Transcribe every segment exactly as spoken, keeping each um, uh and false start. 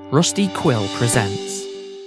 Rusty Quill presents.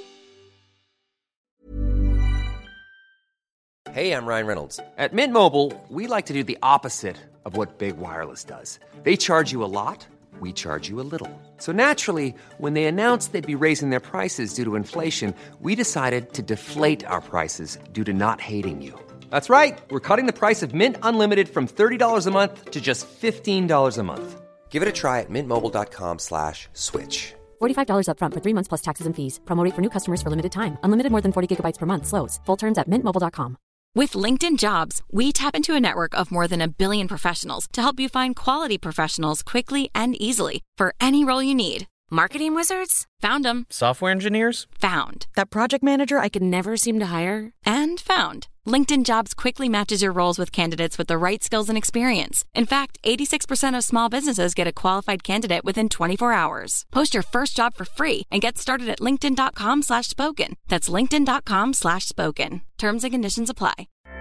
Hey, I'm Ryan Reynolds. At Mint Mobile, we like to do the opposite of what Big Wireless does. They charge you a lot, we charge you a little. So naturally, when they announced they'd be raising their prices due to inflation, we decided to deflate our prices due to not hating you. That's right. We're cutting the price of Mint Unlimited from thirty dollars a month to just fifteen dollars a month. Give it a try at mintmobile.com slash switch. forty-five dollars up front for three months plus taxes and fees. Promo rate for new customers for limited time. Unlimited more than forty gigabytes per month slows. Full terms at mint mobile dot com. With LinkedIn Jobs, we tap into a network of more than a billion professionals to help you find quality professionals quickly and easily for any role you need. Marketing wizards? Found them. Software engineers? Found. That project manager I could never seem to hire? And found. LinkedIn Jobs quickly matches your roles with candidates with the right skills and experience. In fact, eighty-six percent of small businesses get a qualified candidate within twenty-four hours. Post your first job for free and get started at linkedin.com slash spoken. That's linkedin.com slash spoken. Terms and conditions apply.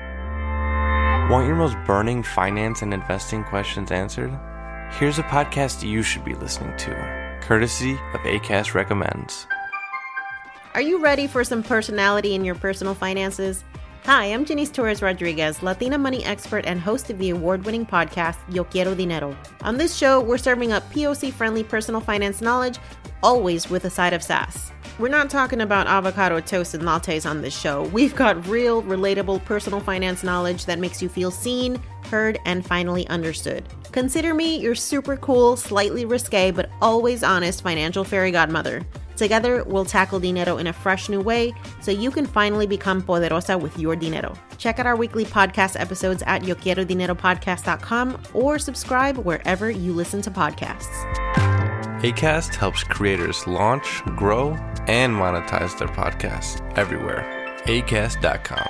Want your most burning finance and investing questions answered? Here's a podcast you should be listening to, courtesy of Acast Recommends. Are you ready for some personality in your personal finances? Hi, I'm Janice Torres Rodriguez, Latina money expert and host of the award-winning podcast, Yo Quiero Dinero. On this show, we're serving up P O C-friendly personal finance knowledge, always with a side of sass. We're not talking about avocado toast and lattes on this show. We've got real, relatable personal finance knowledge that makes you feel seen, heard, and finally understood. Consider me your super cool, slightly risque, but always honest financial fairy godmother. Together, we'll tackle dinero in a fresh new way so you can finally become poderosa with your dinero. Check out our weekly podcast episodes at yo quiero dinero podcast dot com or subscribe wherever you listen to podcasts. Acast helps creators launch, grow, and monetize their podcasts everywhere. acast dot com.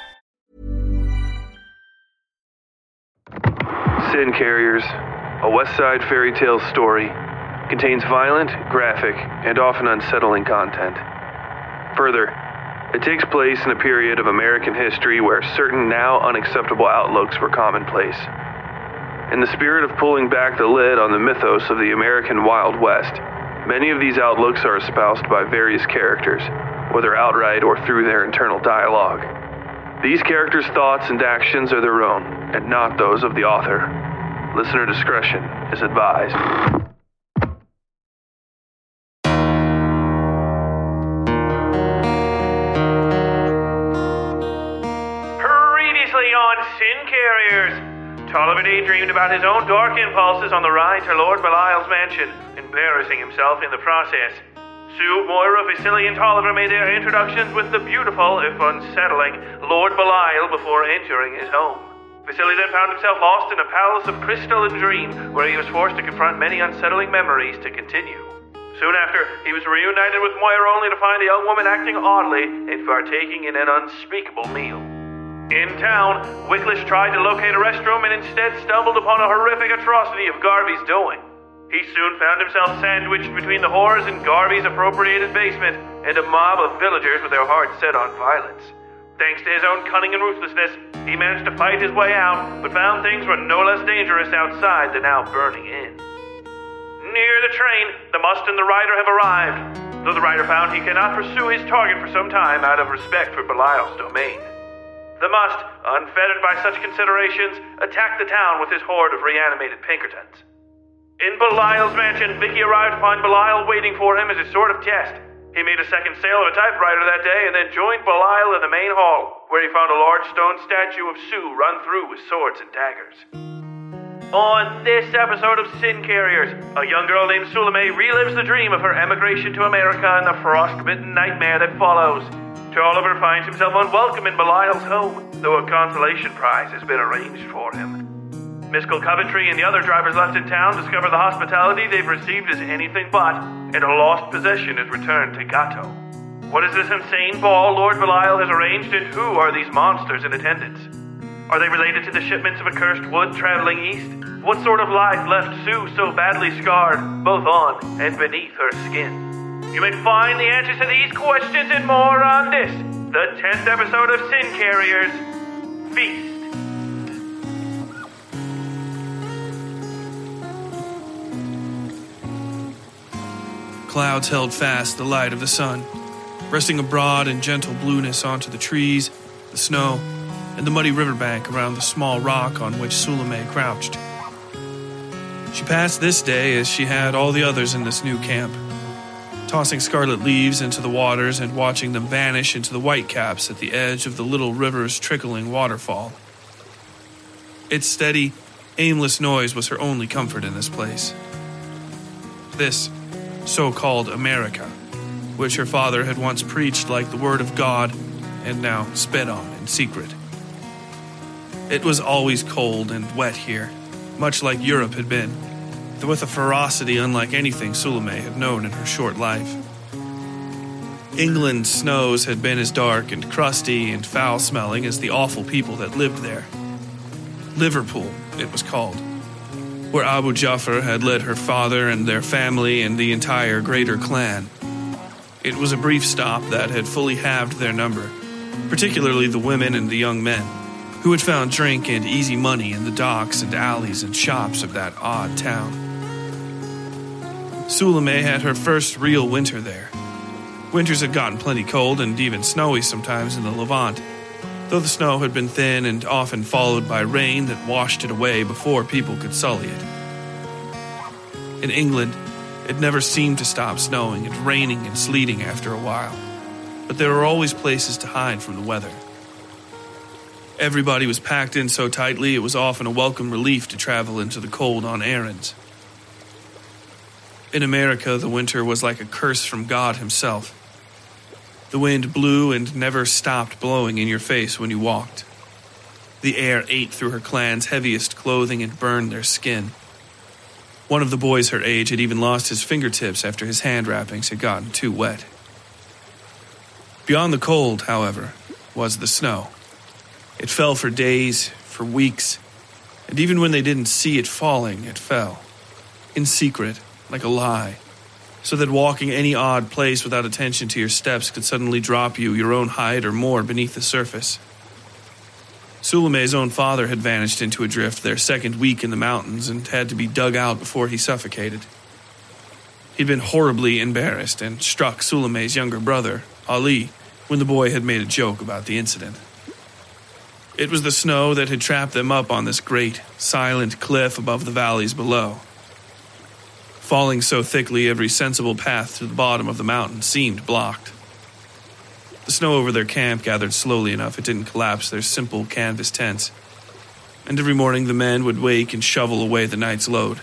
Sin Carriers, a West Side fairy tale story, contains violent, graphic, and often unsettling content. Further, it takes place in a period of American history where certain now unacceptable outlooks were commonplace. In the spirit of pulling back the lid on the mythos of the American Wild West, many of these outlooks are espoused by various characters, whether outright or through their internal dialogue. These characters' thoughts and actions are their own, and not those of the author. Listener discretion is advised. Previously on Sin Carriers, Tolliver daydreamed about his own dark impulses on the ride to Lord Belial's mansion, embarrassing himself in the process. Sue, Moira, Vasily, and Tolliver made their introductions with the beautiful, if unsettling, Lord Belial before entering his home. Vasily then found himself lost in a palace of crystal and dream, where he was forced to confront many unsettling memories to continue. Soon after, he was reunited with Moira only to find the young woman acting oddly and partaking in an unspeakable meal. In town, Wicklish tried to locate a restroom and instead stumbled upon a horrific atrocity of Garvey's doing. He soon found himself sandwiched between the horrors in Garvey's appropriated basement and a mob of villagers with their hearts set on violence. Thanks to his own cunning and ruthlessness, he managed to fight his way out, but found things were no less dangerous outside than now burning in. Near the train, the Must and the Rider have arrived, though the Rider found he cannot pursue his target for some time out of respect for Belial's domain. The Must, unfettered by such considerations, attacked the town with his horde of reanimated Pinkertons. In Belial's mansion, Vicky arrived to find Belial waiting for him as a sort of test. He made a second sale of a typewriter that day and then joined Belial in the main hall, where he found a large stone statue of Sue run through with swords and daggers. On this episode of Sin Carriers, a young girl named Suleme relives the dream of her emigration to America and the frost-bitten nightmare that follows. Tolliver finds himself unwelcome in Belial's home, though a consolation prize has been arranged for him. Miskell Coventry and the other drivers left in town discover the hospitality they've received is anything but, and a lost possession is returned to Gato. What is this insane ball Lord Belial has arranged, and who are these monsters in attendance? Are they related to the shipments of accursed wood traveling east? What sort of life left Sue so badly scarred, both on and beneath her skin? You may find the answers to these questions and more on this, the tenth episode of Sin Carriers, Feast. clouds held fast the light of the sun, resting a broad and gentle blueness onto the trees, the snow, and the muddy riverbank around the small rock on which Suleiman crouched. She passed this day as she had all the others in this new camp, tossing scarlet leaves into the waters and watching them vanish into the whitecaps at the edge of the little river's trickling waterfall. Its steady, aimless noise was her only comfort in this place. This so-called America, which her father had once preached like the word of God and now sped on in secret. It was always cold and wet here, much like Europe had been, though with a ferocity unlike anything Suleiman had known in her short life. England's snows had been as dark and crusty and foul-smelling as the awful people that lived there. Liverpool, it was called, where Abu Ja'far had led her father and their family and the entire greater clan. It was a brief stop that had fully halved their number, particularly the women and the young men, who had found drink and easy money in the docks and alleys and shops of that odd town. Suleiman had her first real winter there. Winters had gotten plenty cold and even snowy sometimes in the Levant, though the snow had been thin and often followed by rain that washed it away before people could sully it. In England, it never seemed to stop snowing and raining and sleeting after a while, but there were always places to hide from the weather. Everybody was packed in so tightly it was often a welcome relief to travel into the cold on errands. In America, the winter was like a curse from God himself. The wind blew and never stopped blowing in your face when you walked. The air ate through her clan's heaviest clothing and burned their skin. One of the boys her age had even lost his fingertips after his hand wrappings had gotten too wet. Beyond the cold, however, was the snow. It fell for days, for weeks, and even when they didn't see it falling, it fell. In secret, like a lie, so that walking any odd place without attention to your steps could suddenly drop you your own height or more beneath the surface. Suleiman's own father had vanished into a drift their second week in the mountains and had to be dug out before he suffocated. He'd been horribly embarrassed and struck Suleiman's younger brother, Ali, when the boy had made a joke about the incident. It was the snow that had trapped them up on this great, silent cliff above the valleys below. Falling so thickly, every sensible path to the bottom of the mountain seemed blocked. The snow over their camp gathered slowly enough it didn't collapse their simple canvas tents, and every morning the men would wake and shovel away the night's load.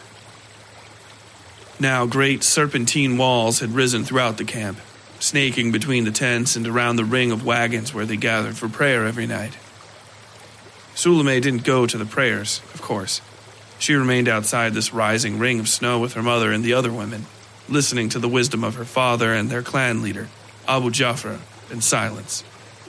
Now great serpentine walls had risen throughout the camp, snaking between the tents and around the ring of wagons where they gathered for prayer every night. Suleiman didn't go to the prayers, of course. She remained outside this rising ring of snow with her mother and the other women, listening to the wisdom of her father and their clan leader, Abu Ja'far, in silence.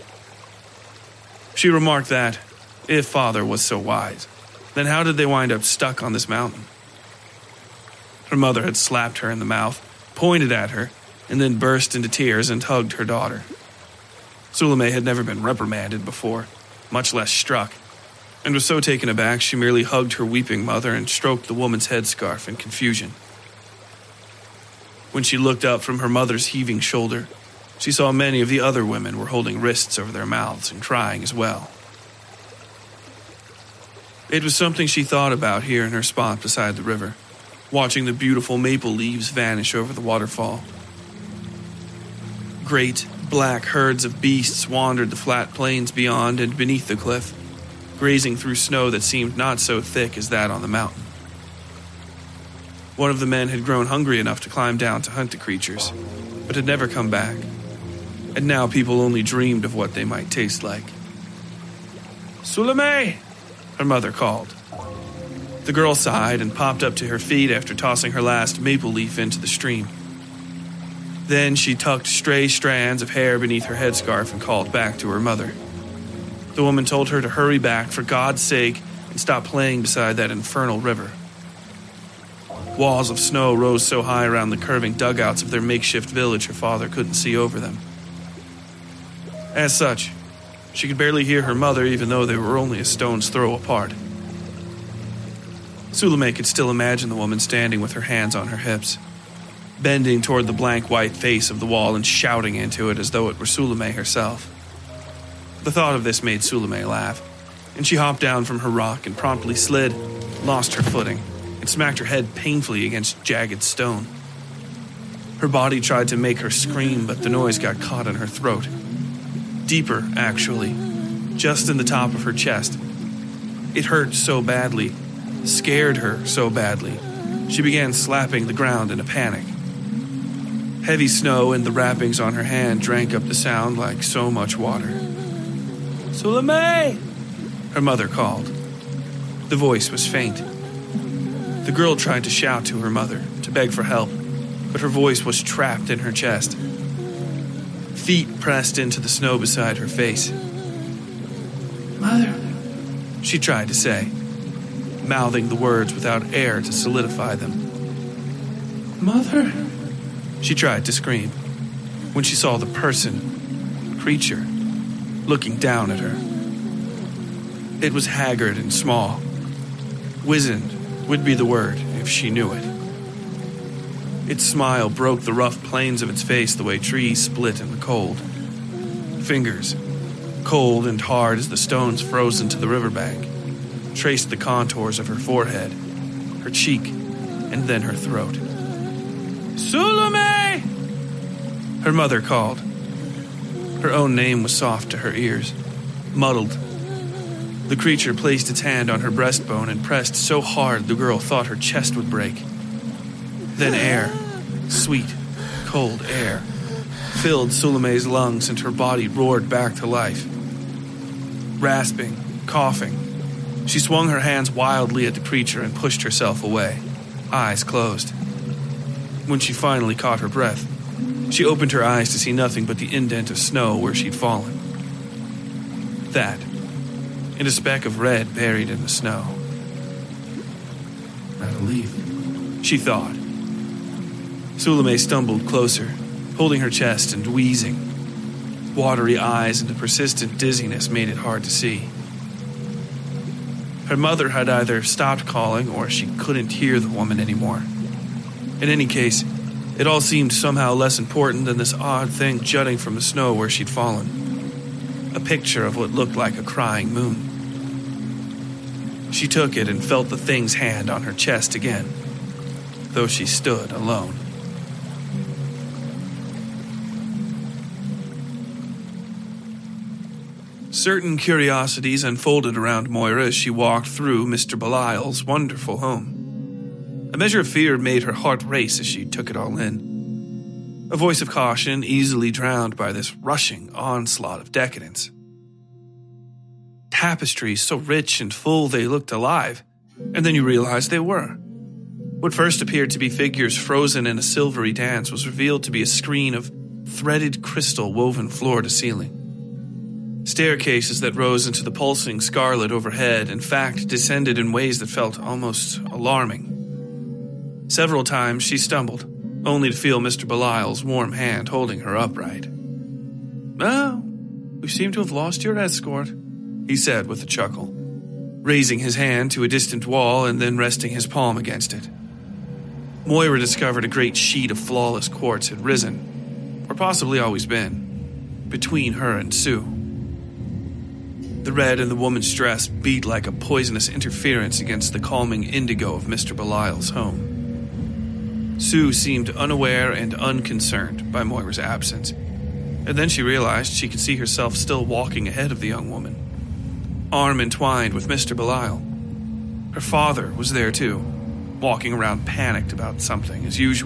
She remarked that, if father was so wise, then how did they wind up stuck on this mountain? Her mother had slapped her in the mouth, pointed at her, and then burst into tears and hugged her daughter. Suleiman had never been reprimanded before, much less struck, and was so taken aback she merely hugged her weeping mother and stroked the woman's headscarf in confusion. When she looked up from her mother's heaving shoulder, she saw many of the other women were holding wrists over their mouths and crying as well. It was something she thought about here in her spot beside the river, watching the beautiful maple leaves vanish over the waterfall. Great, black herds of beasts wandered the flat plains beyond and beneath the cliff, grazing through snow that seemed not so thick as that on the mountain. One of the men had grown hungry enough to climb down to hunt the creatures, but had never come back, and now people only dreamed of what they might taste like. "Suleiman!" her mother called. The girl sighed and popped up to her feet after tossing her last maple leaf into the stream. Then she tucked stray strands of hair beneath her headscarf and called back to her mother. The woman told her to hurry back for God's sake and stop playing beside that infernal river. Walls of snow rose so high around the curving dugouts of their makeshift village her father couldn't see over them. As such, she could barely hear her mother even though they were only a stone's throw apart. Suleiman could still imagine the woman standing with her hands on her hips, bending toward the blank white face of the wall and shouting into it as though it were Suleiman herself. The thought of this made Suleiman laugh, and she hopped down from her rock and promptly slid, lost her footing, and smacked her head painfully against jagged stone. Her body tried to make her scream, but the noise got caught in her throat. Deeper, actually, just in the top of her chest. It hurt so badly, scared her so badly, she began slapping the ground in a panic. Heavy snow and the wrappings on her hand drank up the sound like so much water. "Suleiman!" her mother called. The voice was faint. The girl tried to shout to her mother, to beg for help, but her voice was trapped in her chest. Feet pressed into the snow beside her face. "Mother," she tried to say, mouthing the words without air to solidify them. "Mother," she tried to scream, when she saw the person, creature, looking down at her. It was haggard and small. Wizened would be the word if she knew it. Its smile broke the rough planes of its face the way trees split in the cold. Fingers, cold and hard as the stones frozen to the riverbank, traced the contours of her forehead, her cheek, and then her throat. "Suleiman!" her mother called. Her own name was soft to her ears, muddled. The creature placed its hand on her breastbone and pressed so hard the girl thought her chest would break. Then air, sweet, cold air, filled Suleiman's lungs and her body roared back to life. Rasping, coughing, she swung her hands wildly at the creature and pushed herself away, eyes closed. When she finally caught her breath, she opened her eyes to see nothing but the indent of snow where she'd fallen. That, and a speck of red buried in the snow. "Not a leaf," she thought. Suleiman stumbled closer, holding her chest and wheezing. Watery eyes and a persistent dizziness made it hard to see. Her mother had either stopped calling or she couldn't hear the woman anymore. In any case, it all seemed somehow less important than this odd thing jutting from the snow where she'd fallen. A picture of what looked like a crying moon. She took it and felt the thing's hand on her chest again, though she stood alone. Certain curiosities unfolded around Moira as she walked through Mister Belial's wonderful home. A measure of fear made her heart race as she took it all in. A voice of caution easily drowned by this rushing onslaught of decadence. Tapestries so rich and full they looked alive, and then you realized they were. What first appeared to be figures frozen in a silvery dance was revealed to be a screen of threaded crystal woven floor to ceiling. Staircases that rose into the pulsing scarlet overhead, in fact, descended in ways that felt almost alarming. Several times she stumbled, only to feel Mister Belial's warm hand holding her upright. "Oh, we seem to have lost your escort," he said with a chuckle, raising his hand to a distant wall and then resting his palm against it. Moira discovered a great sheet of flawless quartz had risen, or possibly always been, between her and Sue. The red in the woman's dress beat like a poisonous interference against the calming indigo of Mister Belial's home. Sue seemed unaware and unconcerned by Moira's absence, and then she realized she could see herself still walking ahead of the young woman, arm entwined with Mister Belial. Her father was there too, walking around panicked about something as usual.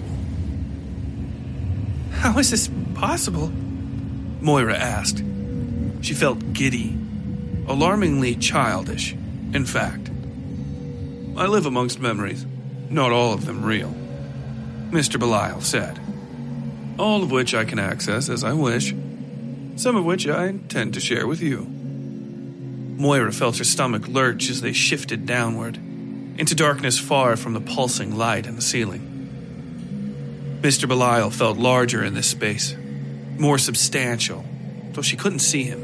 "How is this possible?" Moira asked. She felt giddy. Alarmingly childish, in fact. "I live amongst memories, not all of them real," Mister Belial said. "All of which I can access as I wish, some of which I intend to share with you." Moira felt her stomach lurch as they shifted downward, into darkness far from the pulsing light in the ceiling. Mister Belial felt larger in this space, more substantial, though she couldn't see him.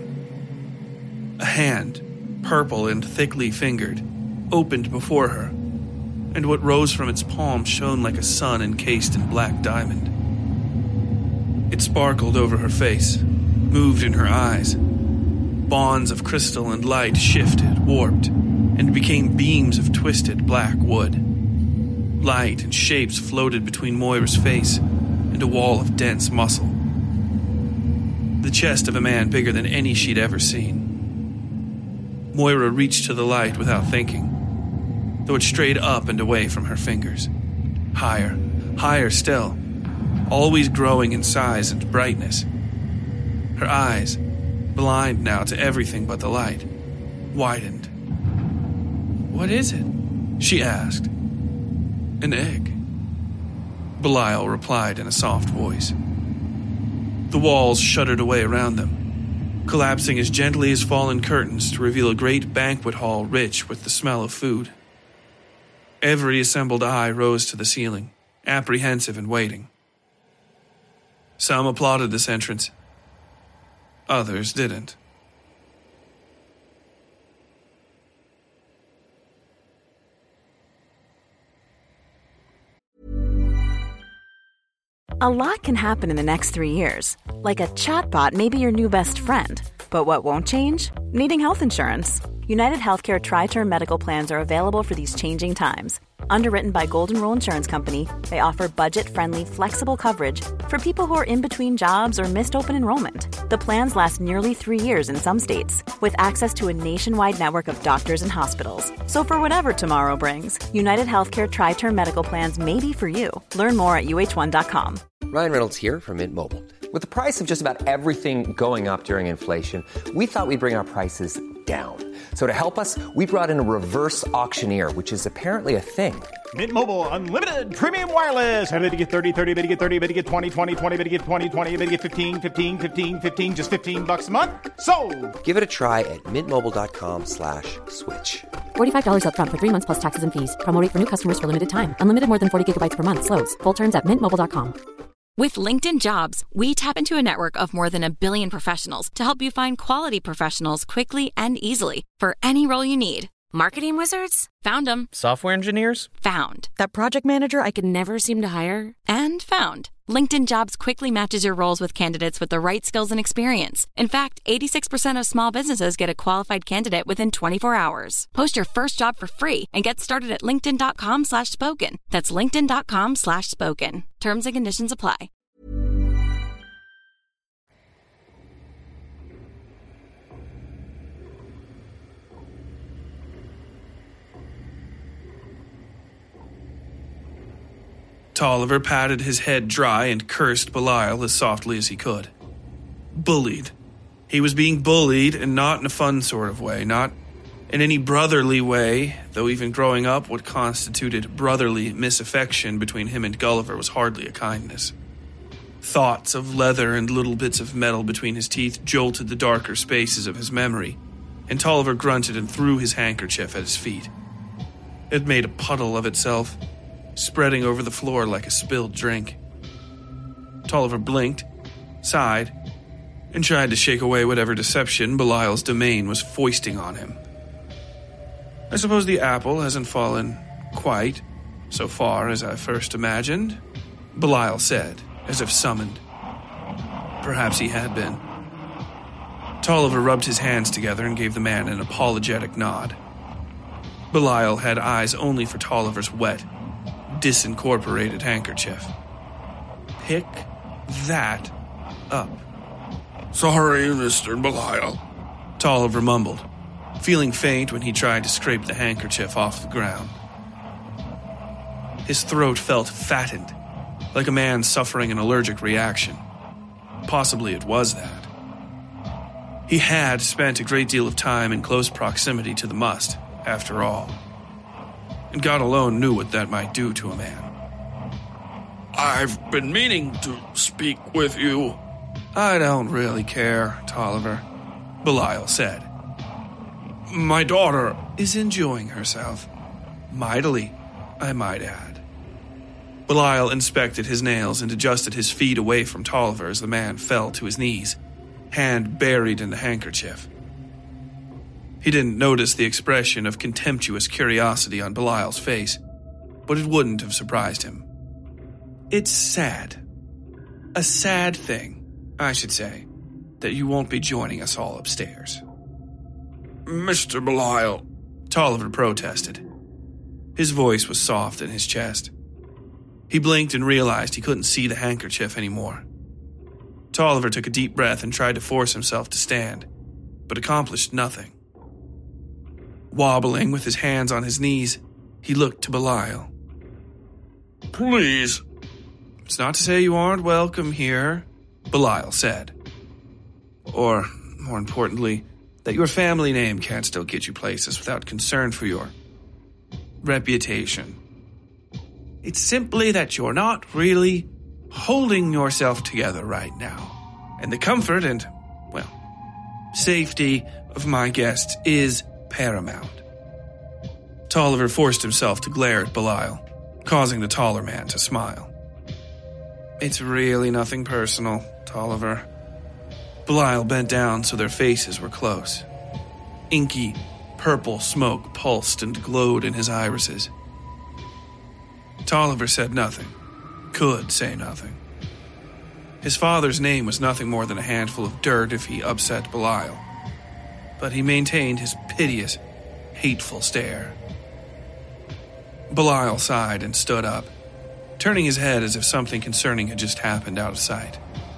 A hand, purple and thickly fingered, opened before her, and what rose from its palm shone like a sun encased in black diamond. It sparkled over her face, moved in her eyes. Bonds of crystal and light shifted, warped, and became beams of twisted black wood. Light and shapes floated between Moira's face and a wall of dense muscle. The chest of a man bigger than any she'd ever seen. Moira reached to the light without thinking, though it strayed up and away from her fingers. Higher, higher still, always growing in size and brightness. Her eyes, blind now to everything but the light, widened. "What is it?" she asked. "An egg," Belial replied in a soft voice. The walls shuddered away around them, collapsing as gently as fallen curtains to reveal a great banquet hall rich with the smell of food. Every assembled eye rose to the ceiling, apprehensive and waiting. Some applauded this entrance. Others didn't. A lot can happen in the next three years. Like a chatbot may be your new best friend. But what won't change? Needing health insurance. United Healthcare Tri-Term Medical Plans are available for these changing times. Underwritten by Golden Rule Insurance Company, they offer budget-friendly, flexible coverage for people who are in between jobs or missed open enrollment. The plans last nearly three years in some states, with access to a nationwide network of doctors and hospitals. So for whatever tomorrow brings, United Healthcare Tri-Term Medical Plans may be for you. Learn more at U H one dot com. Ryan Reynolds here from Mint Mobile. With the price of just about everything going up during inflation, we thought we'd bring our prices down. So to help us, we brought in a reverse auctioneer, which is apparently a thing. Mint Mobile Unlimited Premium Wireless. How to get thirty, thirty, bit to get thirty, bit to get twenty, twenty, twenty, bit to get twenty, twenty, bit to get fifteen, fifteen, fifteen, fifteen, just fifteen bucks a month? Sold! Give it a try at mintmobile.com slash switch. forty-five dollars up front for three months plus taxes and fees. Promo rate for new customers for limited time. Unlimited more than forty gigabytes per month. Slows full terms at mint mobile dot com. With LinkedIn Jobs, we tap into a network of more than a billion professionals to help you find quality professionals quickly and easily for any role you need. Marketing wizards? Found them. Software engineers? Found. That project manager I could never seem to hire? And found. LinkedIn Jobs quickly matches your roles with candidates with the right skills and experience. In fact, eighty-six percent of small businesses get a qualified candidate within twenty-four hours. Post your first job for free and get started at linkedin.com slash spoken. That's linkedin.com slash spoken. Terms and conditions apply. Tolliver patted his head dry and cursed Belial as softly as he could. Bullied. He was being bullied, and not in a fun sort of way, not in any brotherly way, though even growing up what constituted brotherly misaffection between him and Gulliver was hardly a kindness. Thoughts of leather and little bits of metal between his teeth jolted the darker spaces of his memory, and Tolliver grunted and threw his handkerchief at his feet. It made a puddle of itself, spreading over the floor like a spilled drink. Tolliver blinked, sighed, and tried to shake away whatever deception Belial's domain was foisting on him. I suppose the apple hasn't fallen quite so far as I first imagined, Belial said, as if summoned. Perhaps he had been. Tolliver rubbed his hands together and gave the man an apologetic nod. Belial had eyes only for Tolliver's wet, disincorporated handkerchief. Pick that up. Sorry, Mister Belial, Tolliver mumbled, feeling faint when he tried to scrape the handkerchief off the ground. His throat felt fattened, like a man suffering an allergic reaction. Possibly it was that. He had spent a great deal of time in close proximity to the must, after all. And God alone knew what that might do to a man. I've been meaning to speak with you. I don't really care, Tolliver, Belial said. My daughter is enjoying herself. Mightily, I might add. Belial inspected his nails and adjusted his feet away from Tolliver as the man fell to his knees, hand buried in the handkerchief. He didn't notice the expression of contemptuous curiosity on Belial's face, but it wouldn't have surprised him. It's sad. A sad thing, I should say, that you won't be joining us all upstairs. Mister Belial, Tolliver protested. His voice was soft in his chest. He blinked and realized he couldn't see the handkerchief anymore. Tolliver took a deep breath and tried to force himself to stand, but accomplished nothing. Wobbling with his hands on his knees, he looked to Belial. Please. It's not to say you aren't welcome here, Belial said. Or, more importantly, that your family name can't still get you places without concern for your reputation. It's simply that you're not really holding yourself together right now. And the comfort and, well, safety of my guests is paramount. Tolliver forced himself to glare at Belial, causing the taller man to smile. It's really nothing personal, Tolliver. Belial bent down so their faces were close. Inky, purple smoke pulsed and glowed in his irises. Tolliver said nothing, could say nothing. His father's name was nothing more than a handful of dirt if he upset Belial, but he maintained his piteous, hateful stare. Belial sighed and stood up, turning his head as if something concerning had just happened out of sight.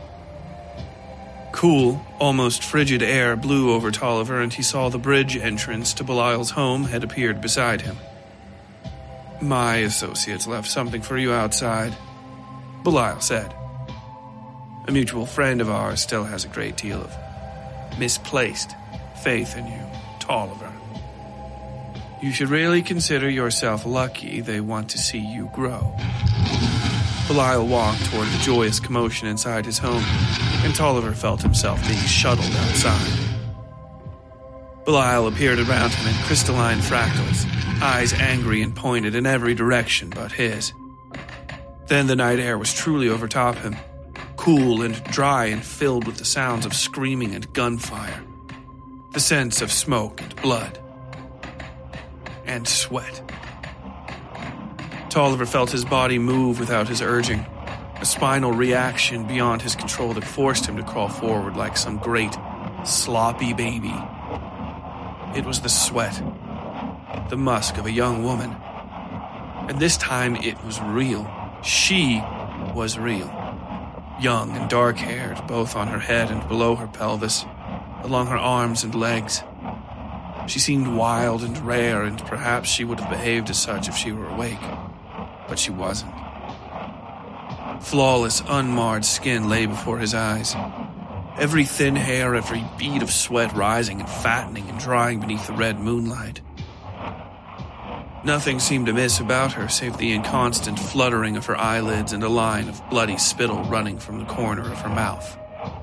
Cool, almost frigid air blew over Tolliver, and he saw the bridge entrance to Belial's home had appeared beside him. My associates left something for you outside, Belial said. A mutual friend of ours still has a great deal of misplaced faith in you, Tolliver. You should really consider yourself lucky they want to see you grow. Belial walked toward the joyous commotion inside his home, and Tolliver felt himself being shuttled outside. Belial appeared around him in crystalline fractals, eyes angry and pointed in every direction but his. Then the night air was truly overtop him, cool and dry and filled with the sounds of screaming and gunfire, the scents of smoke and blood, and sweat. Tolliver felt his body move without his urging, a spinal reaction beyond his control that forced him to crawl forward like some great, sloppy baby. It was the sweat, the musk of a young woman. And this time it was real. She was real. Young and dark-haired, both on her head and below her pelvis, along her arms and legs. She seemed wild and rare, and perhaps she would have behaved as such if she were awake. But she wasn't. Flawless, unmarred skin lay before his eyes. Every thin hair, every bead of sweat rising and fattening and drying beneath the red moonlight. Nothing seemed amiss about her save the inconstant fluttering of her eyelids and a line of bloody spittle running from the corner of her mouth.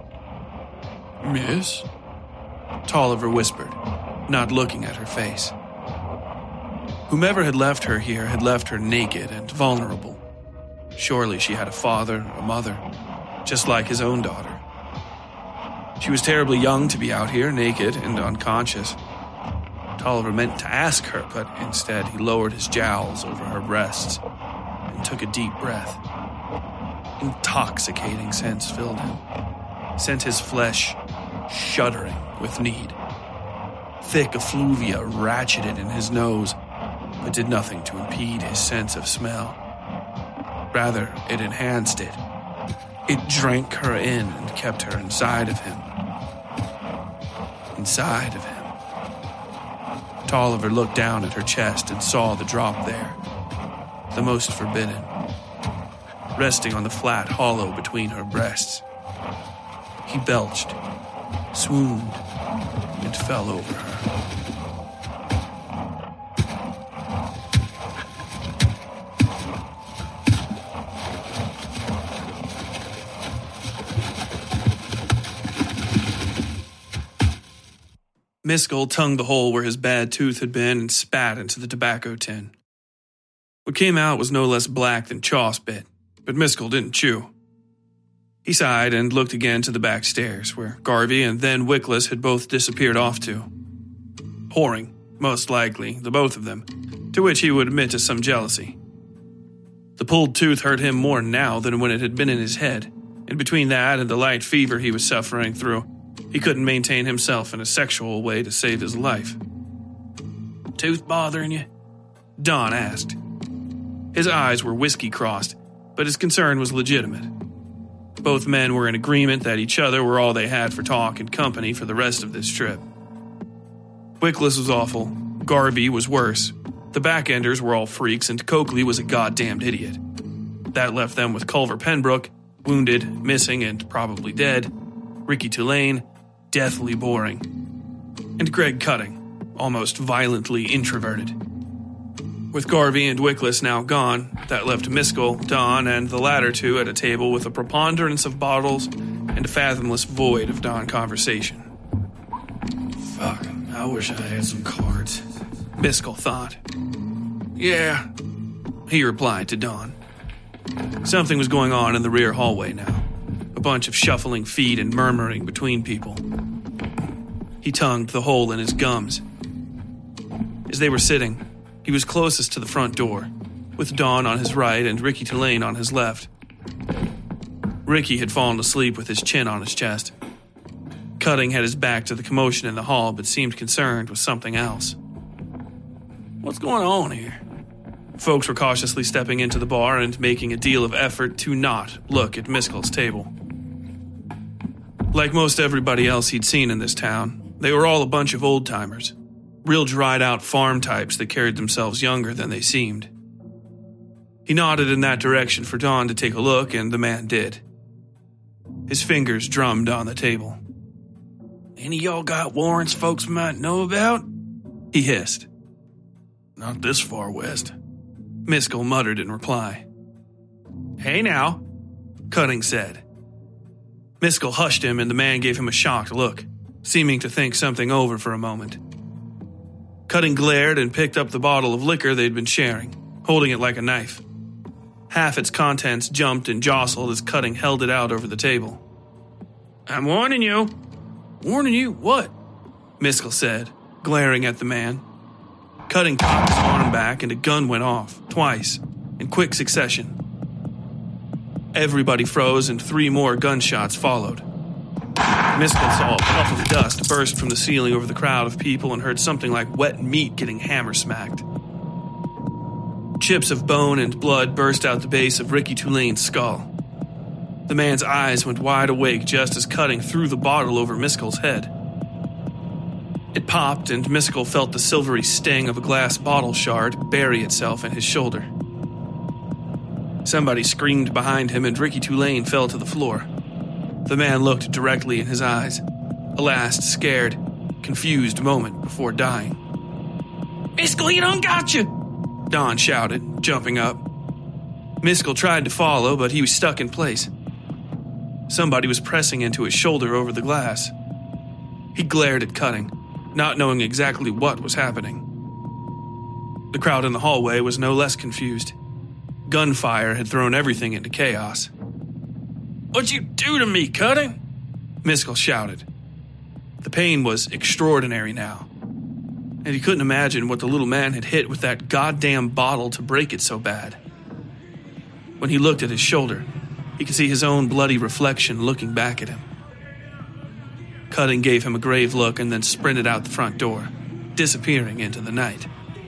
Miss? Tolliver whispered, not looking at her face. Whomever had left her here had left her naked and vulnerable. Surely she had a father, a mother, just like his own daughter. She was terribly young to be out here, naked and unconscious. Tolliver meant to ask her, but instead he lowered his jowls over her breasts and took a deep breath. Intoxicating scents filled him, sent his flesh shuddering with need. Thick effluvia ratcheted in his nose, but did nothing to impede his sense of smell. Rather, it enhanced it. It drank her in and kept her inside of him. Inside of him. Tolliver looked down at her chest and saw the drop there, the most forbidden, resting on the flat hollow between her breasts. He belched, swooned, and fell over her. Miskell tongued the hole where his bad tooth had been and spat into the tobacco tin. What came out was no less black than chaw spit, but Miskell didn't chew. He sighed and looked again to the back stairs, where Garvey and then Wickless had both disappeared off to. Whoring, most likely, the both of them, to which he would admit to some jealousy. The pulled tooth hurt him more now than when it had been in his head, and between that and the light fever he was suffering through, he couldn't maintain himself in a sexual way to save his life. "Tooth bothering you?" Don asked. His eyes were whiskey-crossed, but his concern was legitimate. Both men were in agreement that each other were all they had for talk and company for the rest of this trip. Wickless was awful. Garvey was worse. The backenders were all freaks, and Coakley was a goddamned idiot. That left them with Culver Penbrook, wounded, missing, and probably dead. Ricky Tulane, deathly boring. And Greg Cutting, almost violently introverted. With Garvey and Wickless now gone, that left Miskell, Don, and the latter two at a table with a preponderance of bottles and a fathomless void of Don conversation. Fuck, I wish I had some cards, Miskell thought. Yeah, he replied to Don. Something was going on in the rear hallway now. A bunch of shuffling feet and murmuring between people. He tongued the hole in his gums. As they were sitting, he was closest to the front door, with Don on his right and Ricky Tulane on his left. Ricky had fallen asleep with his chin on his chest. Cutting had his back to the commotion in the hall, but seemed concerned with something else. What's going on here? Folks were cautiously stepping into the bar and making a deal of effort to not look at Miskell's table. Like most everybody else he'd seen in this town, they were all a bunch of old-timers. Real dried-out farm types that carried themselves younger than they seemed. He nodded in that direction for Don to take a look, and the man did. His fingers drummed on the table. "Any of y'all got warrants folks might know about?" he hissed. "Not this far west," Miskell muttered in reply. "Hey now," Cutting said. Miskell hushed him, and the man gave him a shocked look, seeming to think something over for a moment. Cutting glared and picked up the bottle of liquor they'd been sharing, holding it like a knife. Half its contents jumped and jostled as Cutting held it out over the table. "I'm warning you." "Warning you what?" Miskell said, glaring at the man. Cutting cocked his arm back and a gun went off, twice, in quick succession. Everybody froze and three more gunshots followed. Miskell saw a puff of dust burst from the ceiling over the crowd of people and heard something like wet meat getting hammer-smacked. Chips of bone and blood burst out the base of Ricky Tulane's skull. The man's eyes went wide awake just as Cutting threw the bottle over Miskell's head. It popped, and Miskell felt the silvery sting of a glass bottle shard bury itself in his shoulder. Somebody screamed behind him, and Ricky Tulane fell to the floor. The man looked directly in his eyes, a last scared, confused moment before dying. "Miskell, you done got you!" Don shouted, jumping up. Miskell tried to follow, but he was stuck in place. Somebody was pressing into his shoulder over the glass. He glared at Cutting, not knowing exactly what was happening. The crowd in the hallway was no less confused. Gunfire had thrown everything into chaos. "What'd you do to me, Cutting?" Miskell shouted. The pain was extraordinary now, and he couldn't imagine what the little man had hit with that goddamn bottle to break it so bad. When he looked at his shoulder, he could see his own bloody reflection looking back at him. Cutting gave him a grave look and then sprinted out the front door, disappearing into the night.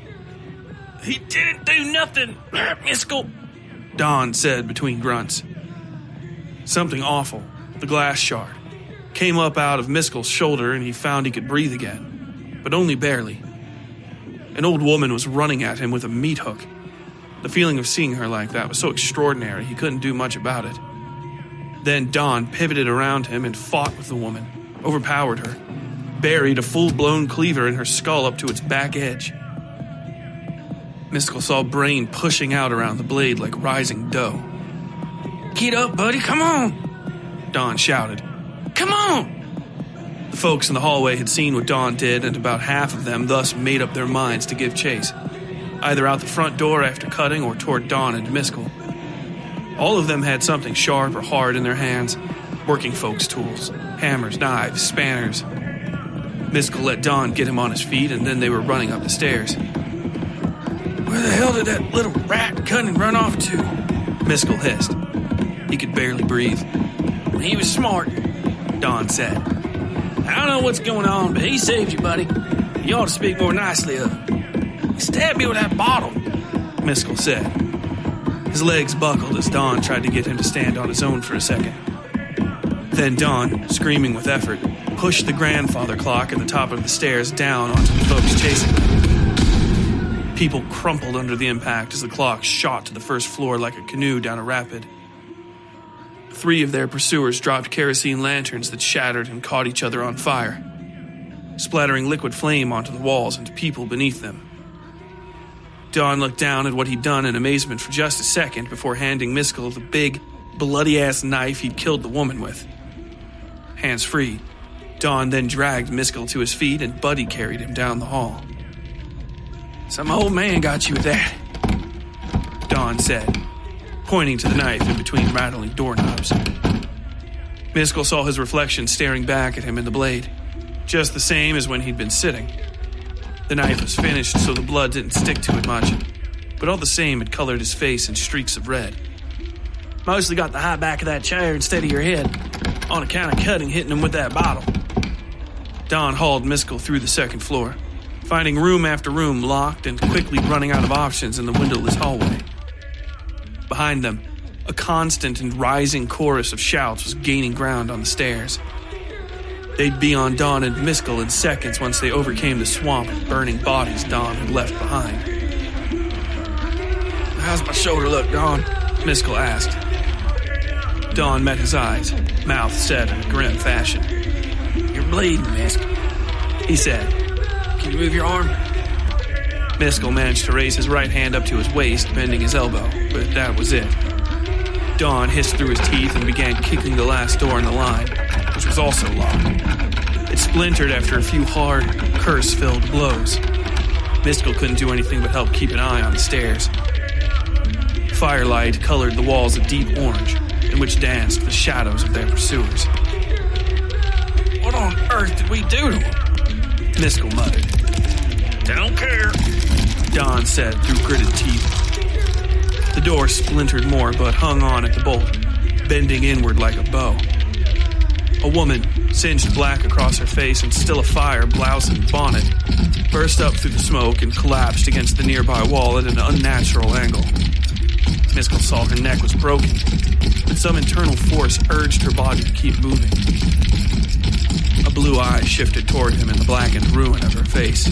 "He didn't do nothing, Miskell," Don said between grunts. Something awful, the glass shard, came up out of Miskell's shoulder and he found he could breathe again, but only barely. An old woman was running at him with a meat hook. The feeling of seeing her like that was so extraordinary he couldn't do much about it. Then Don pivoted around him and fought with the woman, overpowered her, buried a full-blown cleaver in her skull up to its back edge. Miskell saw brain pushing out around the blade like rising dough. "Get up, buddy, come on!" Don shouted. "Come on!" The folks in the hallway had seen what Don did, and about half of them thus made up their minds to give chase, either out the front door after Cutting or toward Don and Miskell. All of them had something sharp or hard in their hands, working folks' tools, hammers, knives, spanners. Miskell let Don get him on his feet, and then they were running up the stairs. "Where the hell did that little rat Cutting run off to?" Miskell hissed. He could barely breathe. He was smart, Don said. I don't know what's going on, but he saved you, buddy. You ought to speak more nicely of him. He stabbed me with that bottle, Miskell said. His legs buckled as Don tried to get him to stand on his own for a second. Then Don, screaming with effort, pushed the grandfather clock at the top of the stairs down onto the folks chasing them. People crumpled under the impact as the clock shot to the first floor like a canoe down a rapid. Three of their pursuers dropped kerosene lanterns that shattered and caught each other on fire, splattering liquid flame onto the walls and people beneath them. Don looked down at what he'd done in amazement for just a second before handing Miskell the big, bloody-ass knife he'd killed the woman with. Hands free, Don then dragged Miskell to his feet and Buddy carried him down the hall. Some old man got you with that, Don said, pointing to the knife in between rattling doorknobs. Miskell saw his reflection staring back at him in the blade, just the same as when he'd been sitting. The knife was finished so the blood didn't stick to it much, but all the same it colored his face in streaks of red. Mostly got the high back of that chair instead of your head, on account of cutting hitting him with that bottle. Don hauled Miskell through the second floor, finding room after room locked and quickly running out of options in the windowless hallway. Behind them, a constant and rising chorus of shouts was gaining ground on the stairs. They'd be on Don and Miskell in seconds once they overcame the swamp of burning bodies Don had left behind. How's my shoulder look, Don? Miskell asked. Don met his eyes, mouth set in a grim fashion. You're bleeding, Misk, he said. Can you move your arm? Miskell managed to raise his right hand up to his waist, bending his elbow, but that was it. Don hissed through his teeth and began kicking the last door in the line, which was also locked. It splintered after a few hard, curse-filled blows. Miskell couldn't do anything but help keep an eye on the stairs. Firelight colored the walls a deep orange, in which danced the shadows of their pursuers. What on earth did we do to him? Miskell muttered. Don't care, Don said through gritted teeth. The door splintered more but hung on at the bolt, bending inward like a bow. A woman, singed black across her face and still afire blouse and bonnet, burst up through the smoke and collapsed against the nearby wall at an unnatural angle. Miskell saw her neck was broken, but some internal force urged her body to keep moving. A blue eye shifted toward him in the blackened ruin of her face.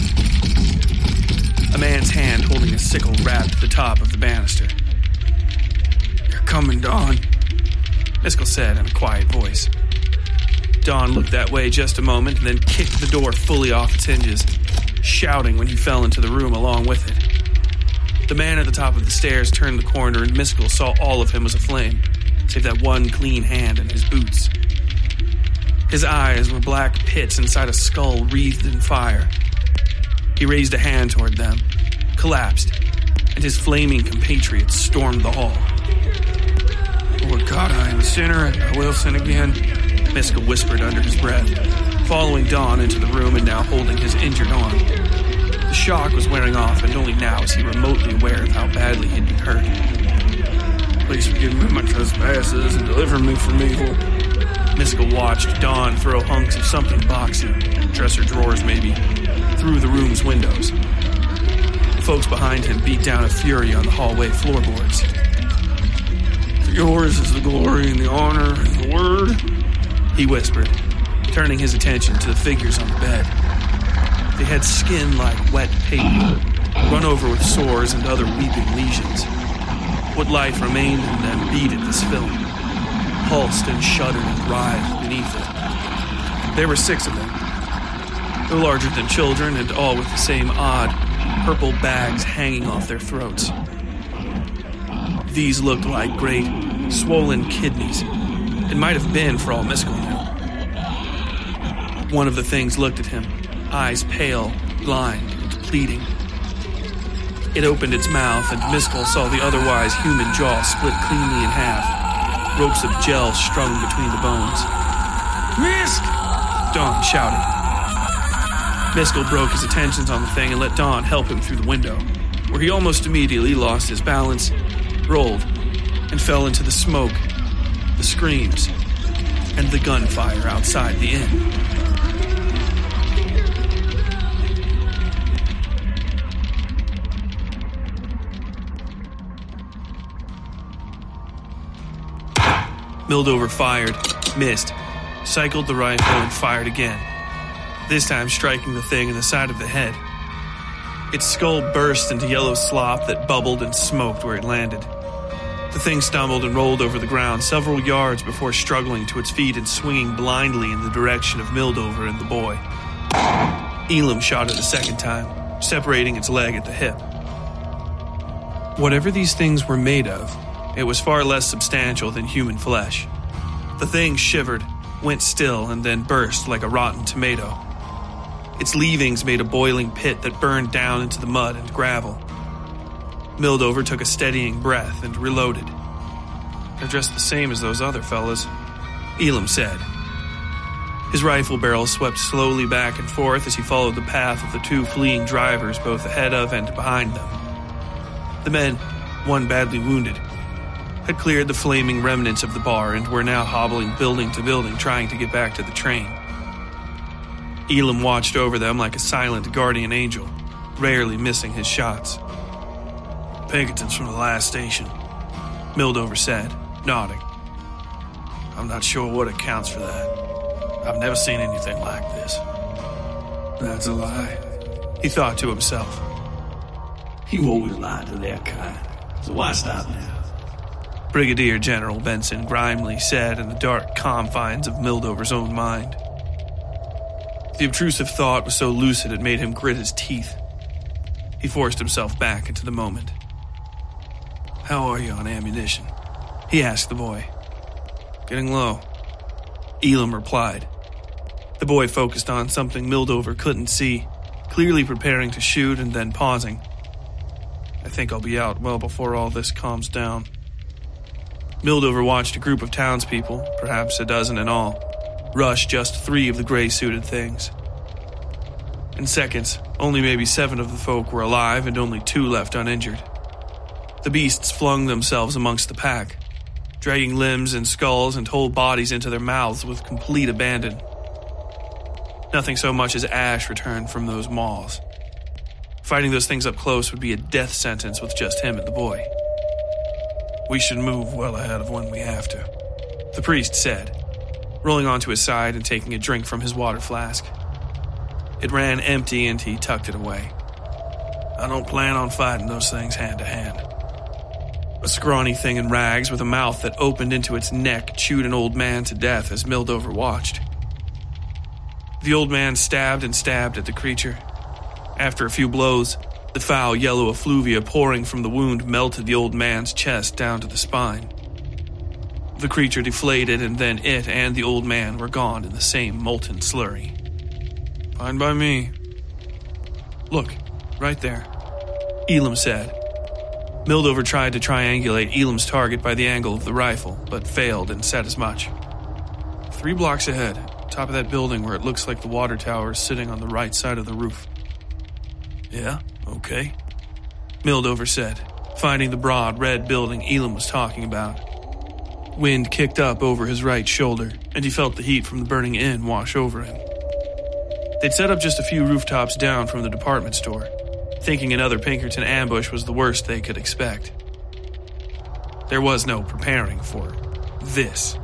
A man's hand holding a sickle wrapped the top of the banister. You're coming, Don, Miskell said in a quiet voice. Don looked that way just a moment and then kicked the door fully off its hinges, shouting when he fell into the room along with it. The man at the top of the stairs turned the corner and Miskell saw all of him was aflame, save that one clean hand and his boots. His eyes were black pits inside a skull wreathed in fire. He raised a hand toward them, collapsed, and his flaming compatriots stormed the hall. Lord God, I am a sinner, and I will sin again, Miskell whispered under his breath, following Don into the room and now holding his injured arm. The shock was wearing off, and only now was he remotely aware of how badly he'd been hurt. Please forgive me my trespasses and deliver me from evil. Miskell watched Don throw hunks of something boxy, dresser drawers maybe, through the room's windows. The folks behind him beat down a fury on the hallway floorboards. For yours is the glory and the honor and the word, he whispered, turning his attention to the figures on the bed. They had skin like wet paper, run over with sores and other weeping lesions. What life remained in them beat at this film, pulsed and shuddered and writhed beneath it. There were six of them, no larger than children and all with the same odd, purple bags hanging off their throats. These looked like great, swollen kidneys. It might have been for all Miskell knew. One of the things looked at him, eyes pale, blind, and pleading. It opened its mouth, and Miskell saw the otherwise human jaw split cleanly in half, ropes of gel strung between the bones. Misk! Don shouted. Miskell broke his attentions on the thing and let Don help him through the window, where he almost immediately lost his balance, rolled, and fell into the smoke, the screams, and the gunfire outside the inn. Mildover fired, missed, cycled the rifle, and fired again, this time striking the thing in the side of the head. Its skull burst into yellow slop that bubbled and smoked where it landed. The thing stumbled and rolled over the ground several yards before struggling to its feet and swinging blindly in the direction of Mildover and the boy. Elam shot it a second time, separating its leg at the hip. Whatever these things were made of, it was far less substantial than human flesh. The thing shivered, went still, and then burst like a rotten tomato. Its leavings made a boiling pit that burned down into the mud and gravel. Mildover took a steadying breath and reloaded. "They're dressed the same as those other fellas," Elam said. His rifle barrel swept slowly back and forth as he followed the path of the two fleeing drivers both ahead of and behind them. The men, one badly wounded, had cleared the flaming remnants of the bar and were now hobbling building to building trying to get back to the train. Elam watched over them like a silent guardian angel, rarely missing his shots. "Pinkertons from the last station," Mildover said, nodding. "I'm not sure what accounts for that. I've never seen anything like this." "That's a lie," he thought to himself. "You always lie to their kind, so why stop now?" Brigadier General Benson grimly said in the dark confines of Mildover's own mind. The obtrusive thought was so lucid it made him grit his teeth. He forced himself back into the moment. "How are you on ammunition?" he asked the boy. "Getting low," Elam replied. The boy focused on something Mildover couldn't see, clearly preparing to shoot and then pausing. "I think I'll be out well before all this calms down." Mildover watched a group of townspeople, perhaps a dozen in all, rush just three of the gray-suited things. In seconds, only maybe seven of the folk were alive and only two left uninjured. The beasts flung themselves amongst the pack, dragging limbs and skulls and whole bodies into their mouths with complete abandon. Nothing so much as ash returned from those maws. Fighting those things up close would be a death sentence with just him and the boy. "We should move well ahead of when we have to," the priest said, rolling onto his side and taking a drink from his water flask. It ran empty and he tucked it away. "I don't plan on fighting those things hand to hand." A scrawny thing in rags with a mouth that opened into its neck chewed an old man to death as Mildover watched. The old man stabbed and stabbed at the creature. After a few blows, the foul yellow effluvia pouring from the wound melted the old man's chest down to the spine. The creature deflated, and then it and the old man were gone in the same molten slurry. "Fine by me." "Look, right there," Elam said. Mildover tried to triangulate Elam's target by the angle of the rifle, but failed and said as much. "Three blocks ahead, top of that building where it looks like the water tower is sitting on the right side of the roof." "Yeah, okay," Mildover said, finding the broad red building Elam was talking about. Wind kicked up over his right shoulder, and he felt the heat from the burning inn wash over him. They'd set up just a few rooftops down from the department store, thinking another Pinkerton ambush was the worst they could expect. There was no preparing for this.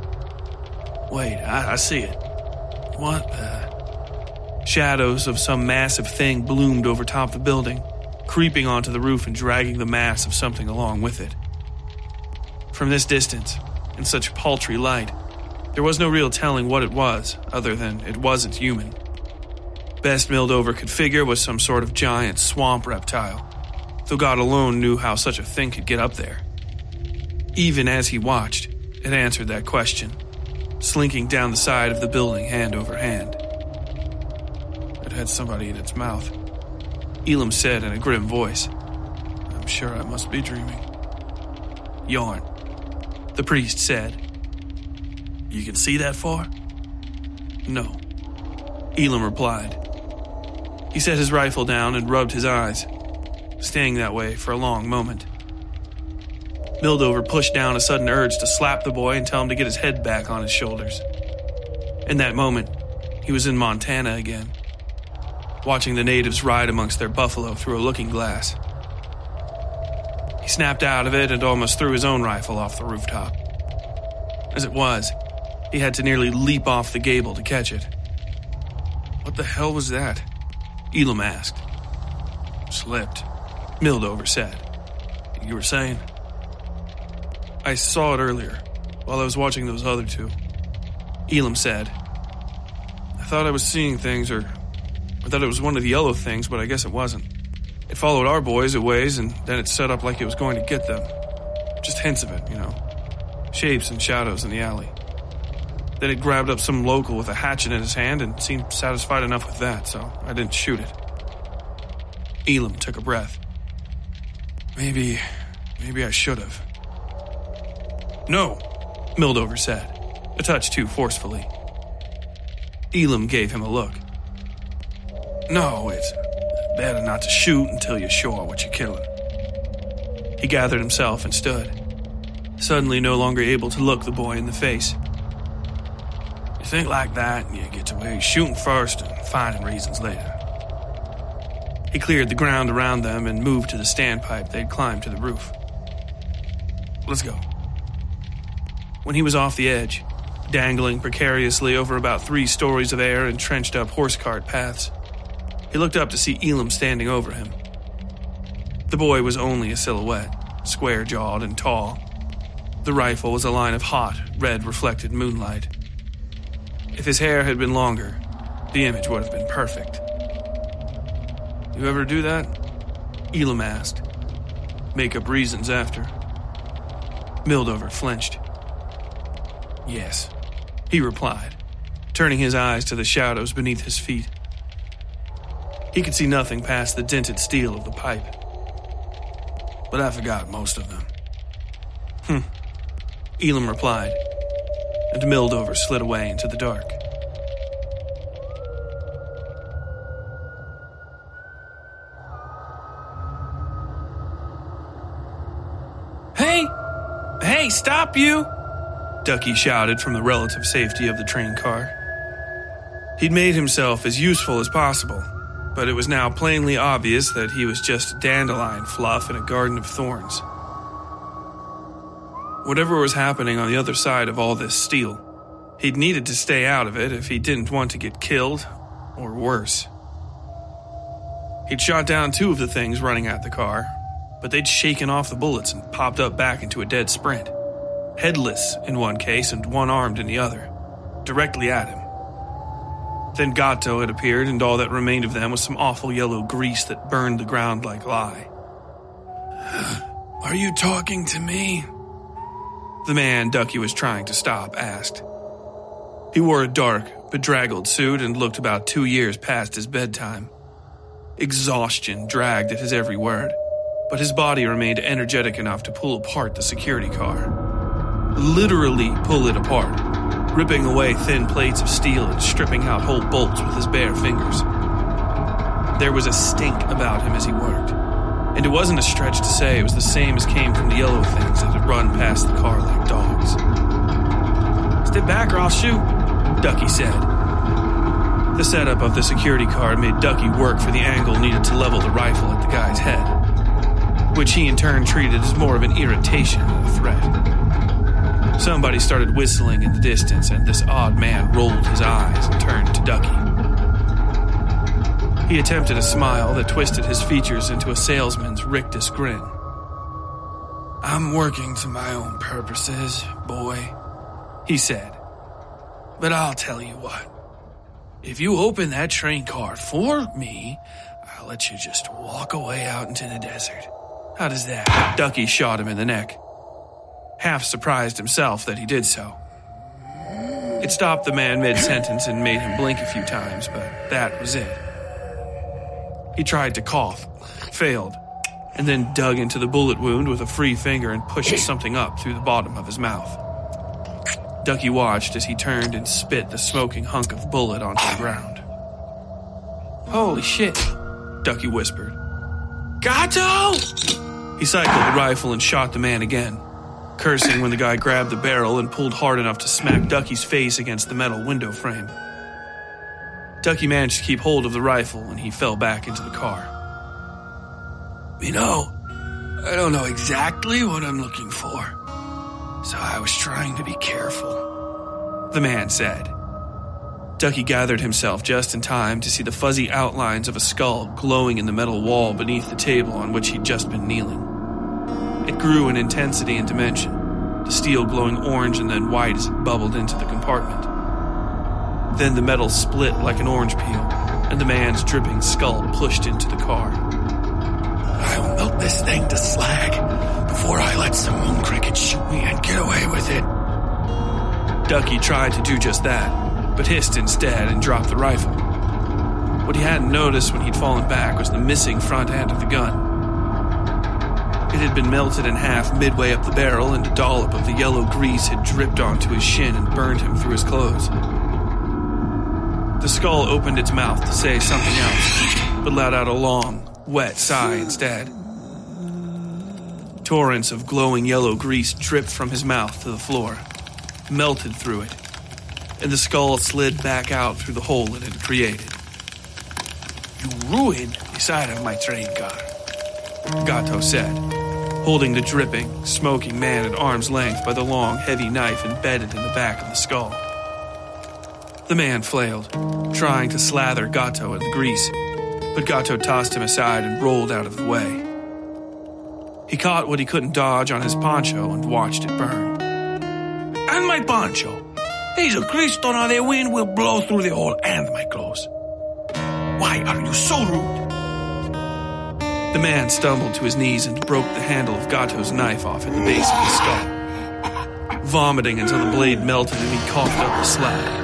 "Wait, I, I see it. What the..." Shadows of some massive thing bloomed over top of the building, creeping onto the roof and dragging the mass of something along with it. From this distance, in such paltry light, there was no real telling what it was, other than it wasn't human. Best Mildover could figure was some sort of giant swamp reptile, though God alone knew how such a thing could get up there. Even as he watched, it answered that question, slinking down the side of the building hand over hand. "It had somebody in its mouth," Elam said in a grim voice. "I'm sure I must be dreaming." "Yarn," the priest said. "You can see that far?" "No," Elam replied. He set his rifle down and rubbed his eyes, staying that way for a long moment. Mildover pushed down a sudden urge to slap the boy and tell him to get his head back on his shoulders. In that moment, he was in Montana again, watching the natives ride amongst their buffalo through a looking glass. He snapped out of it and almost threw his own rifle off the rooftop. As it was, he had to nearly leap off the gable to catch it. "What the hell was that?" Elam asked. "Slipped," Mildover said. "You were saying?" "I saw it earlier, while I was watching those other two," Elam said. "I thought I was seeing things, or I thought it was one of the yellow things, but I guess it wasn't. It followed our boys a ways, and then it set up like it was going to get them. Just hints of it, you know. Shapes and shadows in the alley. Then it grabbed up some local with a hatchet in his hand and seemed satisfied enough with that, so I didn't shoot it." Elam took a breath. Maybe, maybe I should have." "No," Mildover said, a touch too forcefully. Elam gave him a look. "No, it's better not to shoot until you're sure what you're killing." He gathered himself and stood, suddenly no longer able to look the boy in the face. "You think like that, and you get to where you're shooting first and finding reasons later." He cleared the ground around them and moved to the standpipe they'd climbed to the roof. "Let's go." When he was off the edge, dangling precariously over about three stories of air and trenched up horse cart paths, he looked up to see Elam standing over him. The boy was only a silhouette, square-jawed and tall. The rifle was a line of hot, red-reflected moonlight. If his hair had been longer, the image would have been perfect. "You ever do that?" Elam asked. "Make up reasons after?" Mildover flinched. "Yes," he replied, turning his eyes to the shadows beneath his feet. He could see nothing past the dented steel of the pipe. "But I forgot most of them." "Hmm," Elam replied, and Mildover slid away into the dark. "Hey! Hey, stop you!" Ducky shouted from the relative safety of the train car. He'd made himself as useful as possible, but it was now plainly obvious that he was just dandelion fluff in a garden of thorns. Whatever was happening on the other side of all this steel, he'd needed to stay out of it if he didn't want to get killed, or worse. He'd shot down two of the things running at the car, but they'd shaken off the bullets and popped up back into a dead sprint. Headless in one case and one-armed in the other, directly at him. Then Gato had appeared, and all that remained of them was some awful yellow grease that burned the ground like lye. "Are you talking to me?" The man Ducky was trying to stop asked. He wore a dark, bedraggled suit and looked about two years past his bedtime. Exhaustion dragged at his every word, but his body remained energetic enough to pull apart the security car. Literally pull it apart, ripping away thin plates of steel and stripping out whole bolts with his bare fingers. There was a stink about him as he worked, and it wasn't a stretch to say it was the same as came from the yellow things that had run past the car like dogs. "Step back or I'll shoot," Ducky said. The setup of the security car made Ducky work for the angle needed to level the rifle at the guy's head, which he in turn treated as more of an irritation than a threat. Somebody started whistling in the distance, and this odd man rolled his eyes and turned to Ducky. He attempted a smile that twisted his features into a salesman's rictus grin. "I'm working to my own purposes, boy," he said. "But I'll tell you what. If you open that train car for me, I'll let you just walk away out into the desert. How does that?" Ducky shot him in the neck, half surprised himself that he did so. It stopped the man mid-sentence and made him blink a few times, but that was it. He tried to cough, failed, and then dug into the bullet wound with a free finger and pushed something up through the bottom of his mouth. Ducky watched as he turned and spit the smoking hunk of bullet onto the ground. "Holy shit," Ducky whispered. "Gato!" He cycled the rifle and shot the man again, cursing when the guy grabbed the barrel and pulled hard enough to smack Ducky's face against the metal window frame. Ducky managed to keep hold of the rifle, and he fell back into the car. You know, I don't know exactly what I'm looking for, so I was trying to be careful, the man said. Ducky gathered himself just in time to see the fuzzy outlines of a skull glowing in the metal wall beneath the table on which he'd just been kneeling. It grew in intensity and dimension, the steel glowing orange and then white as it bubbled into the compartment. Then the metal split like an orange peel, and the man's dripping skull pushed into the car. I'll melt this thing to slag before I let some moon cricket shoot me and get away with it. Ducky tried to do just that, but hissed instead and dropped the rifle. What he hadn't noticed when he'd fallen back was the missing front end of the gun. It had been melted in half midway up the barrel, and a dollop of the yellow grease had dripped onto his shin and burned him through his clothes. The skull opened its mouth to say something else, but let out a long, wet sigh instead. Torrents of glowing yellow grease dripped from his mouth to the floor, melted through it, and the skull slid back out through the hole it had created. You ruined the side of my train car, Gato said, holding the dripping, smoking man at arm's length by the long, heavy knife embedded in the back of the skull. The man flailed, trying to slather Gato in the grease, but Gato tossed him aside and rolled out of the way. He caught what he couldn't dodge on his poncho and watched it burn. And my poncho! Hazel Cristo, now the wind will blow through the hole and my clothes. Why are you so rude? The man stumbled to his knees and broke the handle of Gato's knife off at the base of his skull, vomiting until the blade melted and he coughed up a slag.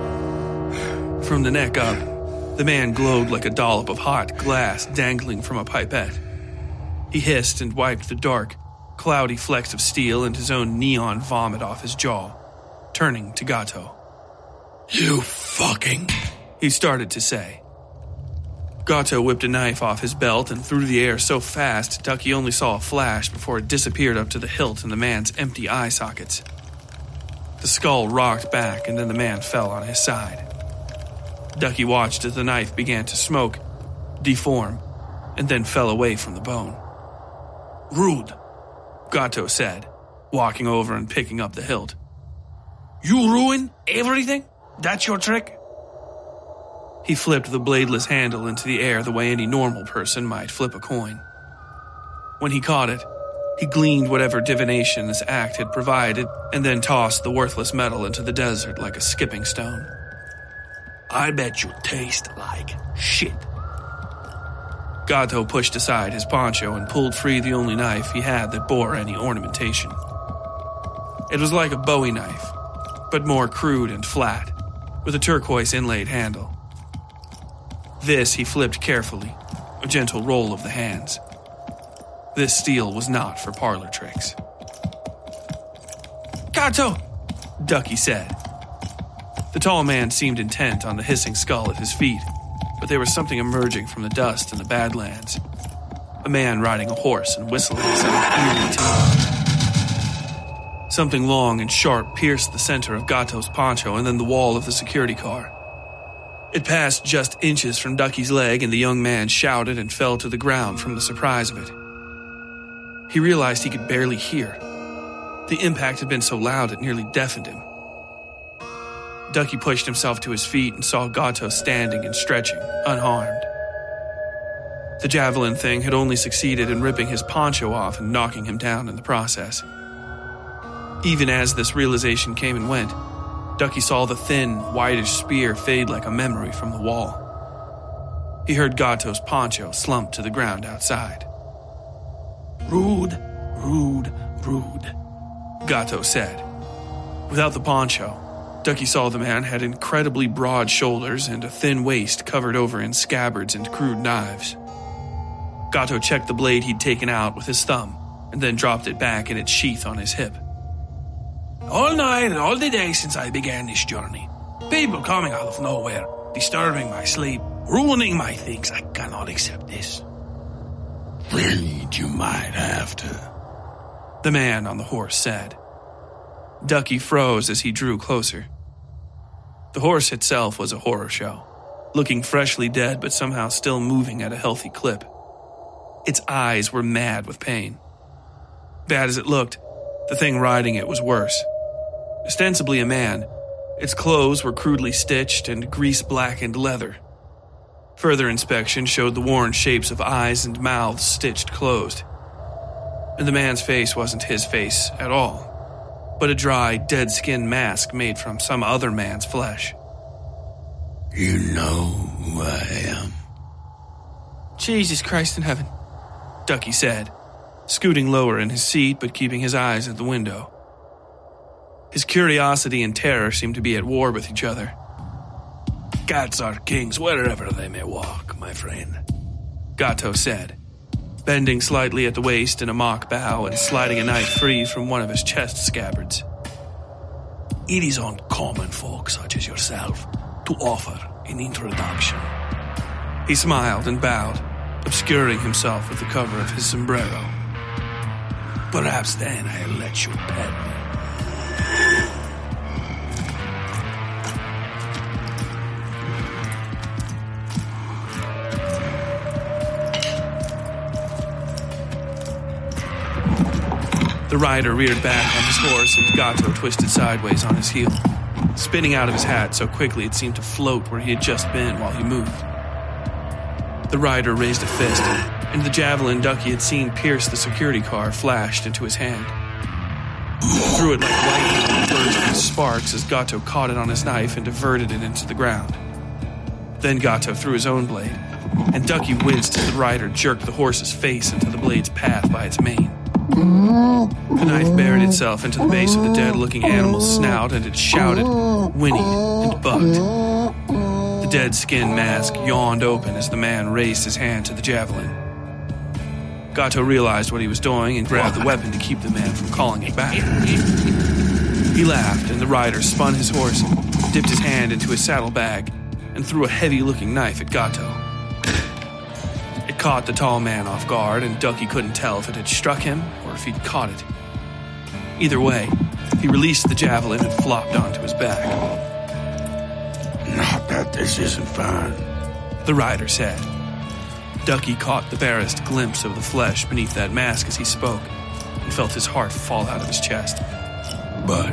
From the neck up, the man glowed like a dollop of hot glass dangling from a pipette. He hissed and wiped the dark, cloudy flecks of steel and his own neon vomit off his jaw, turning to Gato. You fucking... he started to say. Gato whipped a knife off his belt and through the air so fast Ducky only saw a flash before it disappeared up to the hilt in the man's empty eye sockets. The skull rocked back and then the man fell on his side. Ducky watched as the knife began to smoke, deform, and then fell away from the bone. Rude, Gato said, walking over and picking up the hilt. You ruin everything? That's your trick? He flipped the bladeless handle into the air the way any normal person might flip a coin. When he caught it, he gleaned whatever divination this act had provided and then tossed the worthless metal into the desert like a skipping stone. I bet you taste like shit. Gato pushed aside his poncho and pulled free the only knife he had that bore any ornamentation. It was like a Bowie knife, but more crude and flat, with a turquoise inlaid handle. This he flipped carefully, a gentle roll of the hands. This steel was not for parlor tricks. Gato, Ducky said. The tall man seemed intent on the hissing skull at his feet, but there was something emerging from the dust in the Badlands. A man riding a horse and whistling some eerie tune. Something long and sharp pierced the center of Gato's poncho and then the wall of the security car. It passed just inches from Ducky's leg and the young man shouted and fell to the ground from the surprise of it. He realized he could barely hear. The impact had been so loud it nearly deafened him. Ducky pushed himself to his feet and saw Gato standing and stretching, unharmed. The javelin thing had only succeeded in ripping his poncho off and knocking him down in the process. Even as this realization came and went, Ducky saw the thin, whitish spear fade like a memory from the wall. He heard Gato's poncho slump to the ground outside. Rude, rude, rude, Gato said. Without the poncho, Ducky saw the man had incredibly broad shoulders and a thin waist covered over in scabbards and crude knives. Gato checked the blade he'd taken out with his thumb and then dropped it back in its sheath on his hip. All night and all the day since I began this journey, people coming out of nowhere, disturbing my sleep, ruining my things. I cannot accept this. Really, you might have to. the man on the horse said. Ducky froze as he drew closer. The horse itself was a horror show, looking freshly dead but somehow still moving at a healthy clip. Its eyes were mad with pain. Bad as it looked, the thing riding it was worse. Ostensibly a man, its clothes were crudely stitched and grease-blackened leather. Further inspection showed the worn shapes of eyes and mouths stitched closed. And the man's face wasn't his face at all, but a dry, dead-skin mask made from some other man's flesh. You know who I am? Jesus Christ in heaven, Ducky said, scooting lower in his seat but keeping his eyes at the window. His curiosity and terror seemed to be at war with each other. Cats are kings wherever they may walk, my friend, Gato said, bending slightly at the waist in a mock bow and sliding a knife free from one of his chest scabbards. It is on common folk such as yourself to offer an introduction. He smiled and bowed, obscuring himself with the cover of his sombrero. Perhaps then I'll let you pet me. The rider reared back on his horse and Gato twisted sideways on his heel, spinning out of his hat so quickly it seemed to float where he had just been while he moved. The rider raised a fist, and the javelin Ducky had seen pierce the security car flashed into his hand. He threw it like lightning and burst in sparks as Gato caught it on his knife and diverted it into the ground. Then Gato threw his own blade, and Ducky winced as the rider jerked the horse's face into the blade's path by its mane. The knife buried itself into the base of the dead-looking animal's snout, and it shouted, whinnied, and bucked. The dead skin mask yawned open as the man raised his hand to the javelin. Gato realized what he was doing and grabbed the weapon to keep the man from calling it back. He laughed, and the rider spun his horse, dipped his hand into his saddlebag, and threw a heavy-looking knife at Gato. It caught the tall man off guard, and Ducky couldn't tell if it had struck him or if he'd caught it. Either way, he released the javelin and flopped onto his back. Not that this isn't fun, the rider said. Ducky caught the barest glimpse of the flesh beneath that mask as he spoke, and felt his heart fall out of his chest. But...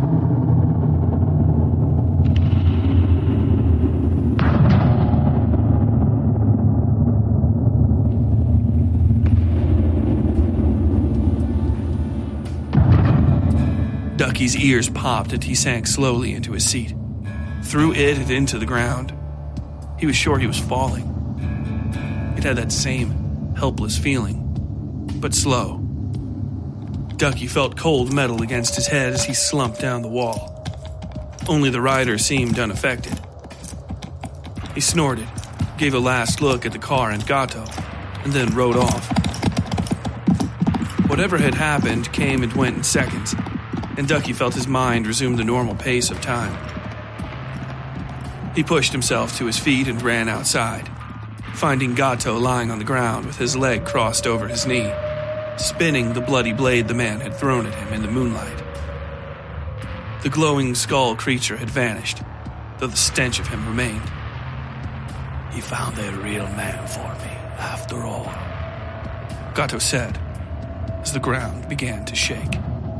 Ducky's ears popped and he sank slowly into his seat, threw it and into the ground. He was sure he was falling. It had that same helpless feeling, but slow. Ducky felt cold metal against his head as he slumped down the wall. Only the rider seemed unaffected. He snorted, gave a last look at the car and Gato, and then rode off. Whatever had happened came and went in seconds, and Ducky felt his mind resume the normal pace of time. He pushed himself to his feet and ran outside, finding Gato lying on the ground with his leg crossed over his knee, spinning the bloody blade the man had thrown at him in the moonlight. The glowing skull creature had vanished, though the stench of him remained. He found a real man for me, after all, Gato said, as the ground began to shake.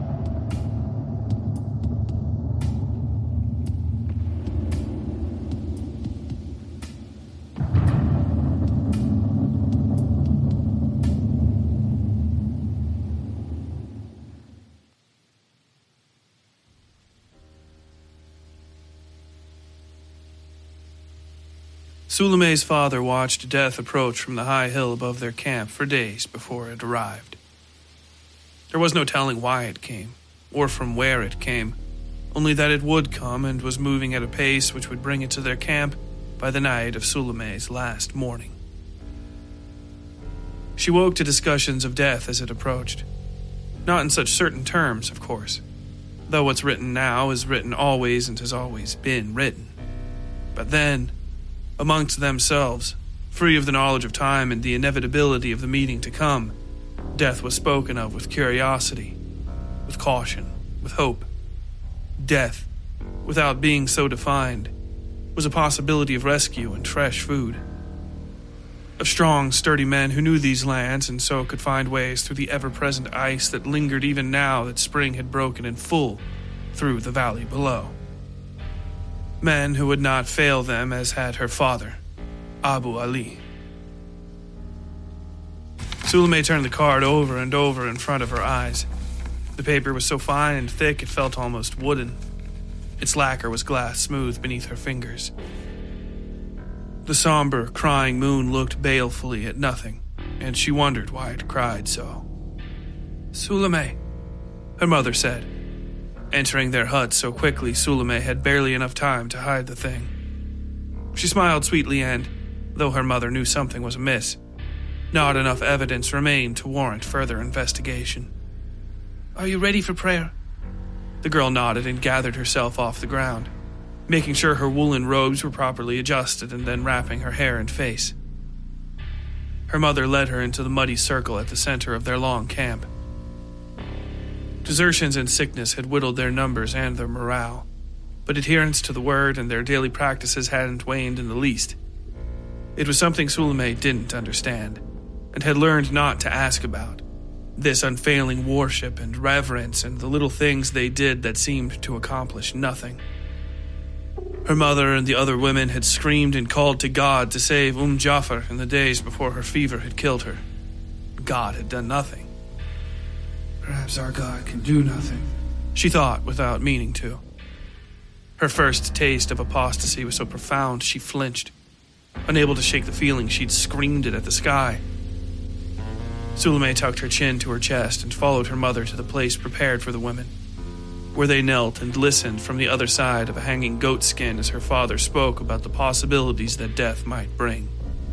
Suleime's father watched death approach from the high hill above their camp for days before it arrived. There was no telling why it came, or from where it came, only that it would come and was moving at a pace which would bring it to their camp by the night of Suleime's last morning. She woke to discussions of death as it approached. Not in such certain terms, of course, though what's written now is written always and has always been written. But then, amongst themselves, free of the knowledge of time and the inevitability of the meeting to come, death was spoken of with curiosity with caution, with hope. Death, without being so defined, was a possibility of rescue and fresh food. Of strong, sturdy men who knew these lands and so could find ways through the ever-present ice that lingered even now that spring had broken in full through the valley below. Men who would not fail them as had her father, Abu Ali. Suleiman turned the card over and over in front of her eyes. The paper was so fine and thick it felt almost wooden. Its lacquer was glass smooth beneath her fingers. The somber, crying moon looked balefully at nothing, and she wondered why it cried so. "Suleiman," her mother said. Entering their hut so quickly, Suleiman had barely enough time to hide the thing. She smiled sweetly and, though her mother knew something was amiss, not enough evidence remained to warrant further investigation. "Are you ready for prayer?" The girl nodded and gathered herself off the ground, making sure her woolen robes were properly adjusted and then wrapping her hair and face. Her mother led her into the muddy circle at the center of their long camp. Desertions and sickness had whittled their numbers and their morale, but adherence to the word and their daily practices hadn't waned in the least. It was something Suleiman didn't understand, and had learned not to ask about. This unfailing worship and reverence and the little things they did that seemed to accomplish nothing. Her mother and the other women had screamed and called to God to save Umm Jafar in the days before her fever had killed her. God had done nothing. Perhaps our God can do nothing, she thought without meaning to. Her first taste of apostasy was so profound she flinched, unable to shake the feeling she'd screamed it at the sky. Suleiman tucked her chin to her chest and followed her mother to the place prepared for the women, where they knelt and listened from the other side of a hanging goat skin as her father spoke about the possibilities that death might bring.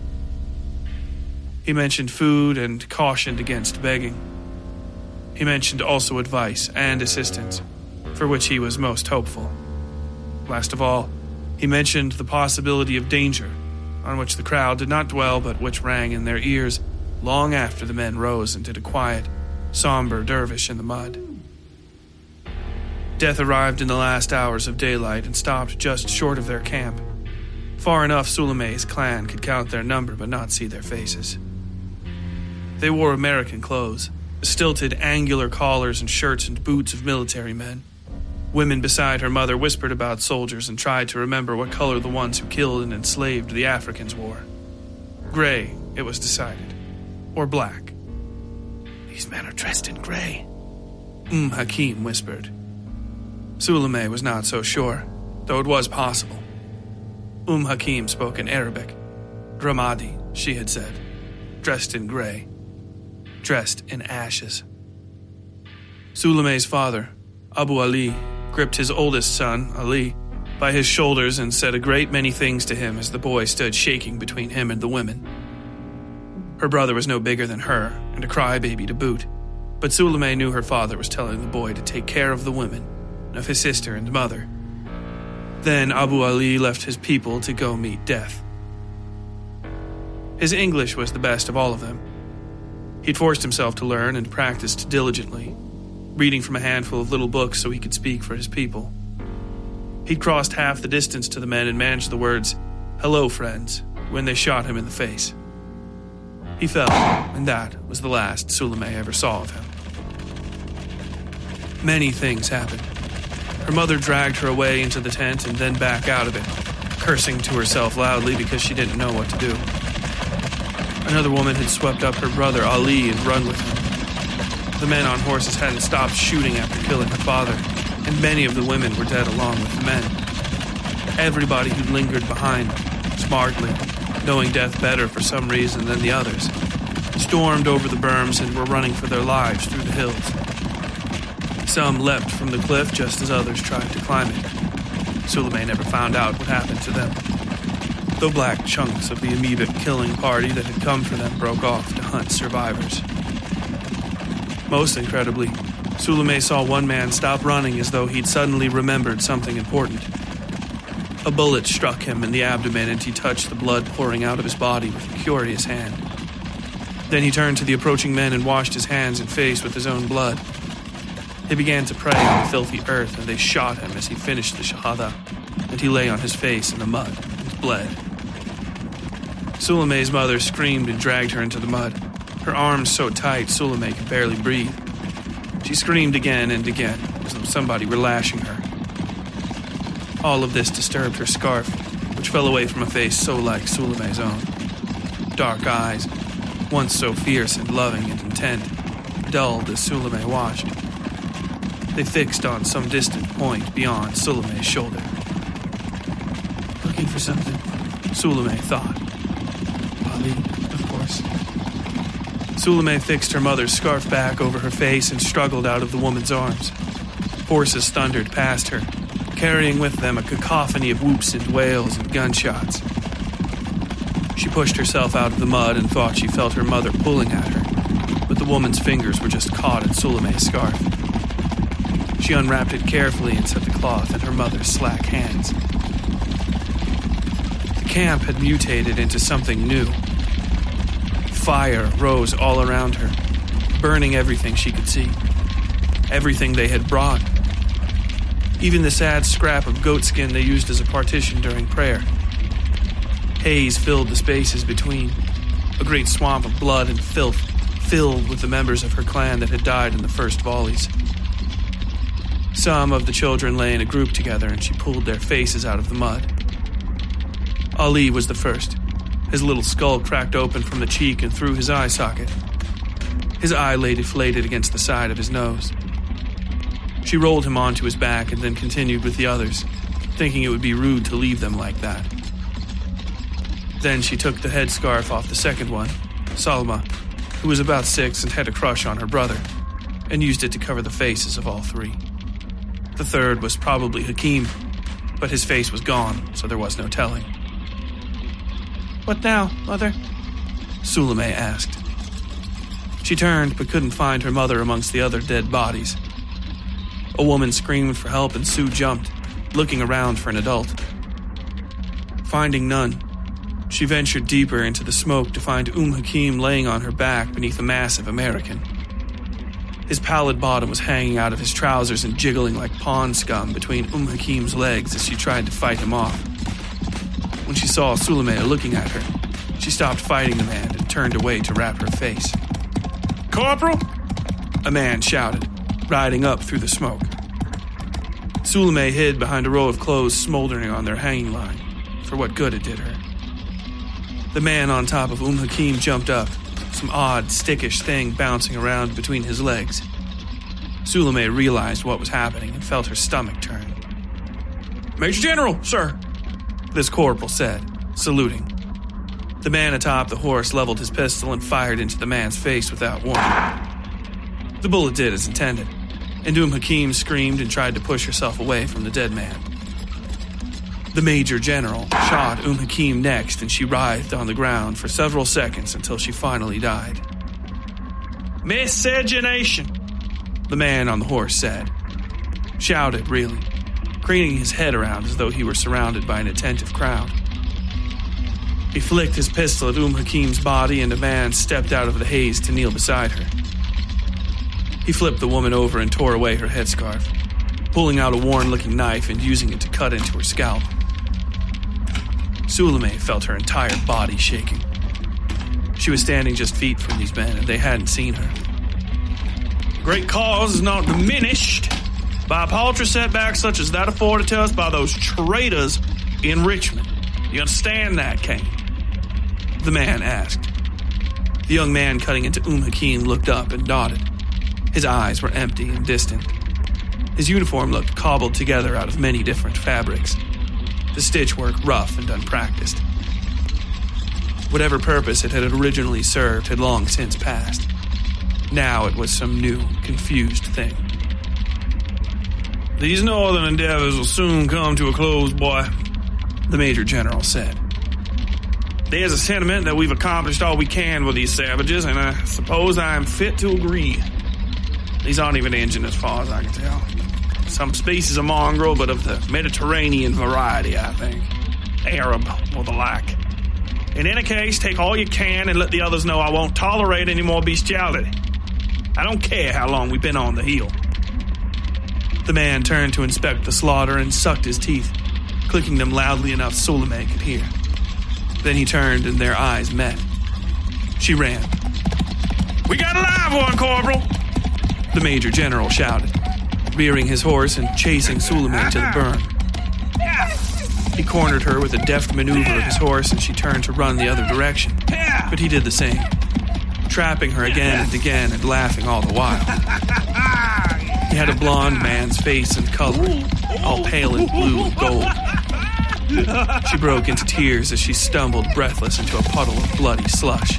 He mentioned food and cautioned against begging. He mentioned also advice and assistance, for which he was most hopeful. Last of all, he mentioned the possibility of danger, on which the crowd did not dwell but which rang in their ears long after the men rose and did a quiet, somber dervish in the mud. Death arrived in the last hours of daylight and stopped just short of their camp. Far enough Suleiman's clan could count their number but not see their faces. They wore American clothes, stilted angular collars and shirts and boots of military men. Women beside her mother whispered about soldiers and tried to remember what color the ones who killed and enslaved the Africans wore. Gray, it was decided. Or black. "These men are dressed in gray," Umm Hakim whispered. Suleiman was not so sure, though it was possible. Umm Hakim spoke in Arabic. Ramadi, she had said. Dressed in gray. Dressed in ashes. Suleiman's father, Abu Ali, gripped his oldest son, Ali, by his shoulders and said a great many things to him as the boy stood shaking between him and the women. Her brother was no bigger than her, and a crybaby to boot, but Suleiman knew her father was telling the boy to take care of the women, of his sister and mother. Then Abu Ali left his people to go meet death. His English was the best of all of them. He'd forced himself to learn and practiced diligently, reading from a handful of little books so he could speak for his people. He'd crossed half the distance to the men and managed the words, "Hello, friends," when they shot him in the face. He fell, and that was the last Suleiman ever saw of him. Many things happened. Her mother dragged her away into the tent and then back out of it, cursing to herself loudly because she didn't know what to do. Another woman had swept up her brother Ali and run with him. The men on horses hadn't stopped shooting after killing her father, and many of the women were dead along with the men. Everybody who lingered behind, smartly, knowing death better for some reason than the others, stormed over the berms and were running for their lives through the hills. Some leapt from the cliff just as others tried to climb it. Suleiman never found out what happened to them, though black chunks of the amoebic killing party that had come for them broke off to hunt survivors. Most incredibly, Suleiman saw one man stop running as though he'd suddenly remembered something important. A bullet struck him in the abdomen and he touched the blood pouring out of his body with a curious hand. Then he turned to the approaching men and washed his hands and face with his own blood. They began to pray on the filthy earth, and they shot him as he finished the Shahada, and he lay on his face in the mud and bled. Suleime's mother screamed and dragged her into the mud, her arms so tight Suleime could barely breathe. She screamed again and again, as though somebody were lashing her. All of this disturbed her scarf, which fell away from a face so like Suleime's own. Dark eyes, once so fierce and loving and intent, dulled as Suleime watched. They fixed on some distant point beyond Suleime's shoulder. Looking for something, Suleime thought. Ali, of course. Suleime fixed her mother's scarf back over her face and struggled out of the woman's arms. Horses thundered past her, carrying with them a cacophony of whoops and wails and gunshots. She pushed herself out of the mud and thought she felt her mother pulling at her, but the woman's fingers were just caught in Suleime's scarf. She unwrapped it carefully and set the cloth in her mother's slack hands. The camp had mutated into something new. Fire rose all around her, burning everything she could see, everything they had brought. Even the sad scrap of goatskin they used as a partition during prayer. Haze filled the spaces between, a great swamp of blood and filth filled with the members of her clan that had died in the first volleys. Some of the children lay in a group together, and she pulled their faces out of the mud. Ali was the first, his little skull cracked open from the cheek and through his eye socket. His eye lay deflated against the side of his nose. She rolled him onto his back and then continued with the others, thinking it would be rude to leave them like that. Then she took the headscarf off the second one, Salma, who was about six and had a crush on her brother, and used it to cover the faces of all three. The third was probably Hakim, but his face was gone, so there was no telling. "What now, Mother?" Suleime asked. She turned but couldn't find her mother amongst the other dead bodies. A woman screamed for help and Sue jumped, looking around for an adult. Finding none, she ventured deeper into the smoke to find Umm Hakim laying on her back beneath a massive American. His pallid bottom was hanging out of his trousers and jiggling like pond scum between Umm Hakim's legs as she tried to fight him off. When she saw Suleime looking at her, she stopped fighting the man and turned away to wrap her face. "Corporal!" a man shouted, riding up through the smoke. Suleime hid behind a row of clothes smoldering on their hanging line, for what good it did her. The man on top of Umm Hakim jumped up, some odd, stickish thing bouncing around between his legs. Suleime realized what was happening and felt her stomach turn. "Major General, sir," this corporal said, saluting. The man atop the horse leveled his pistol and fired into the man's face without warning. The bullet did as intended, and Umm Hakim screamed and tried to push herself away from the dead man. The Major General shot Umm Hakim next, and she writhed on the ground for several seconds until she finally died. "Miscegenation," the man on the horse said. Shouted, really, craning his head around as though he were surrounded by an attentive crowd. He flicked his pistol at Umm Hakim's body, and a man stepped out of the haze to kneel beside her. He flipped the woman over and tore away her headscarf, pulling out a worn-looking knife and using it to cut into her scalp. Suleime felt her entire body shaking. She was standing just feet from these men, and they hadn't seen her. "The great cause is not diminished by a paltry setback such as that afforded to us by those traitors in Richmond. You understand that, Kane?" the man asked. The young man cutting into Umm Hakim looked up and nodded. His eyes were empty and distant. His uniform looked cobbled together out of many different fabrics, the stitchwork rough and unpracticed. Whatever purpose it had originally served had long since passed. Now it was some new, confused thing. "These northern endeavors will soon come to a close, boy," the Major General said. "There's a sentiment that we've accomplished all we can with these savages, and I suppose I am fit to agree. These aren't even Indian as far as I can tell. Some species of mongrel, but of the Mediterranean variety, I think. Arab, or the like. In any case, take all you can and let the others know I won't tolerate any more bestiality. I don't care how long we've been on the hill. The man turned to inspect the slaughter and sucked his teeth, clicking them loudly enough Suleiman could hear. Then he turned and their eyes met. She ran. "We got a live one, Corporal!" The Major General shouted, rearing his horse and chasing Suleiman to the burn. He cornered her with a deft maneuver of his horse, and she turned to run the other direction. But he did the same, trapping her again and again and laughing all the while. He had a blonde man's face and color, all pale and blue and gold. She broke into tears as she stumbled breathless into a puddle of bloody slush.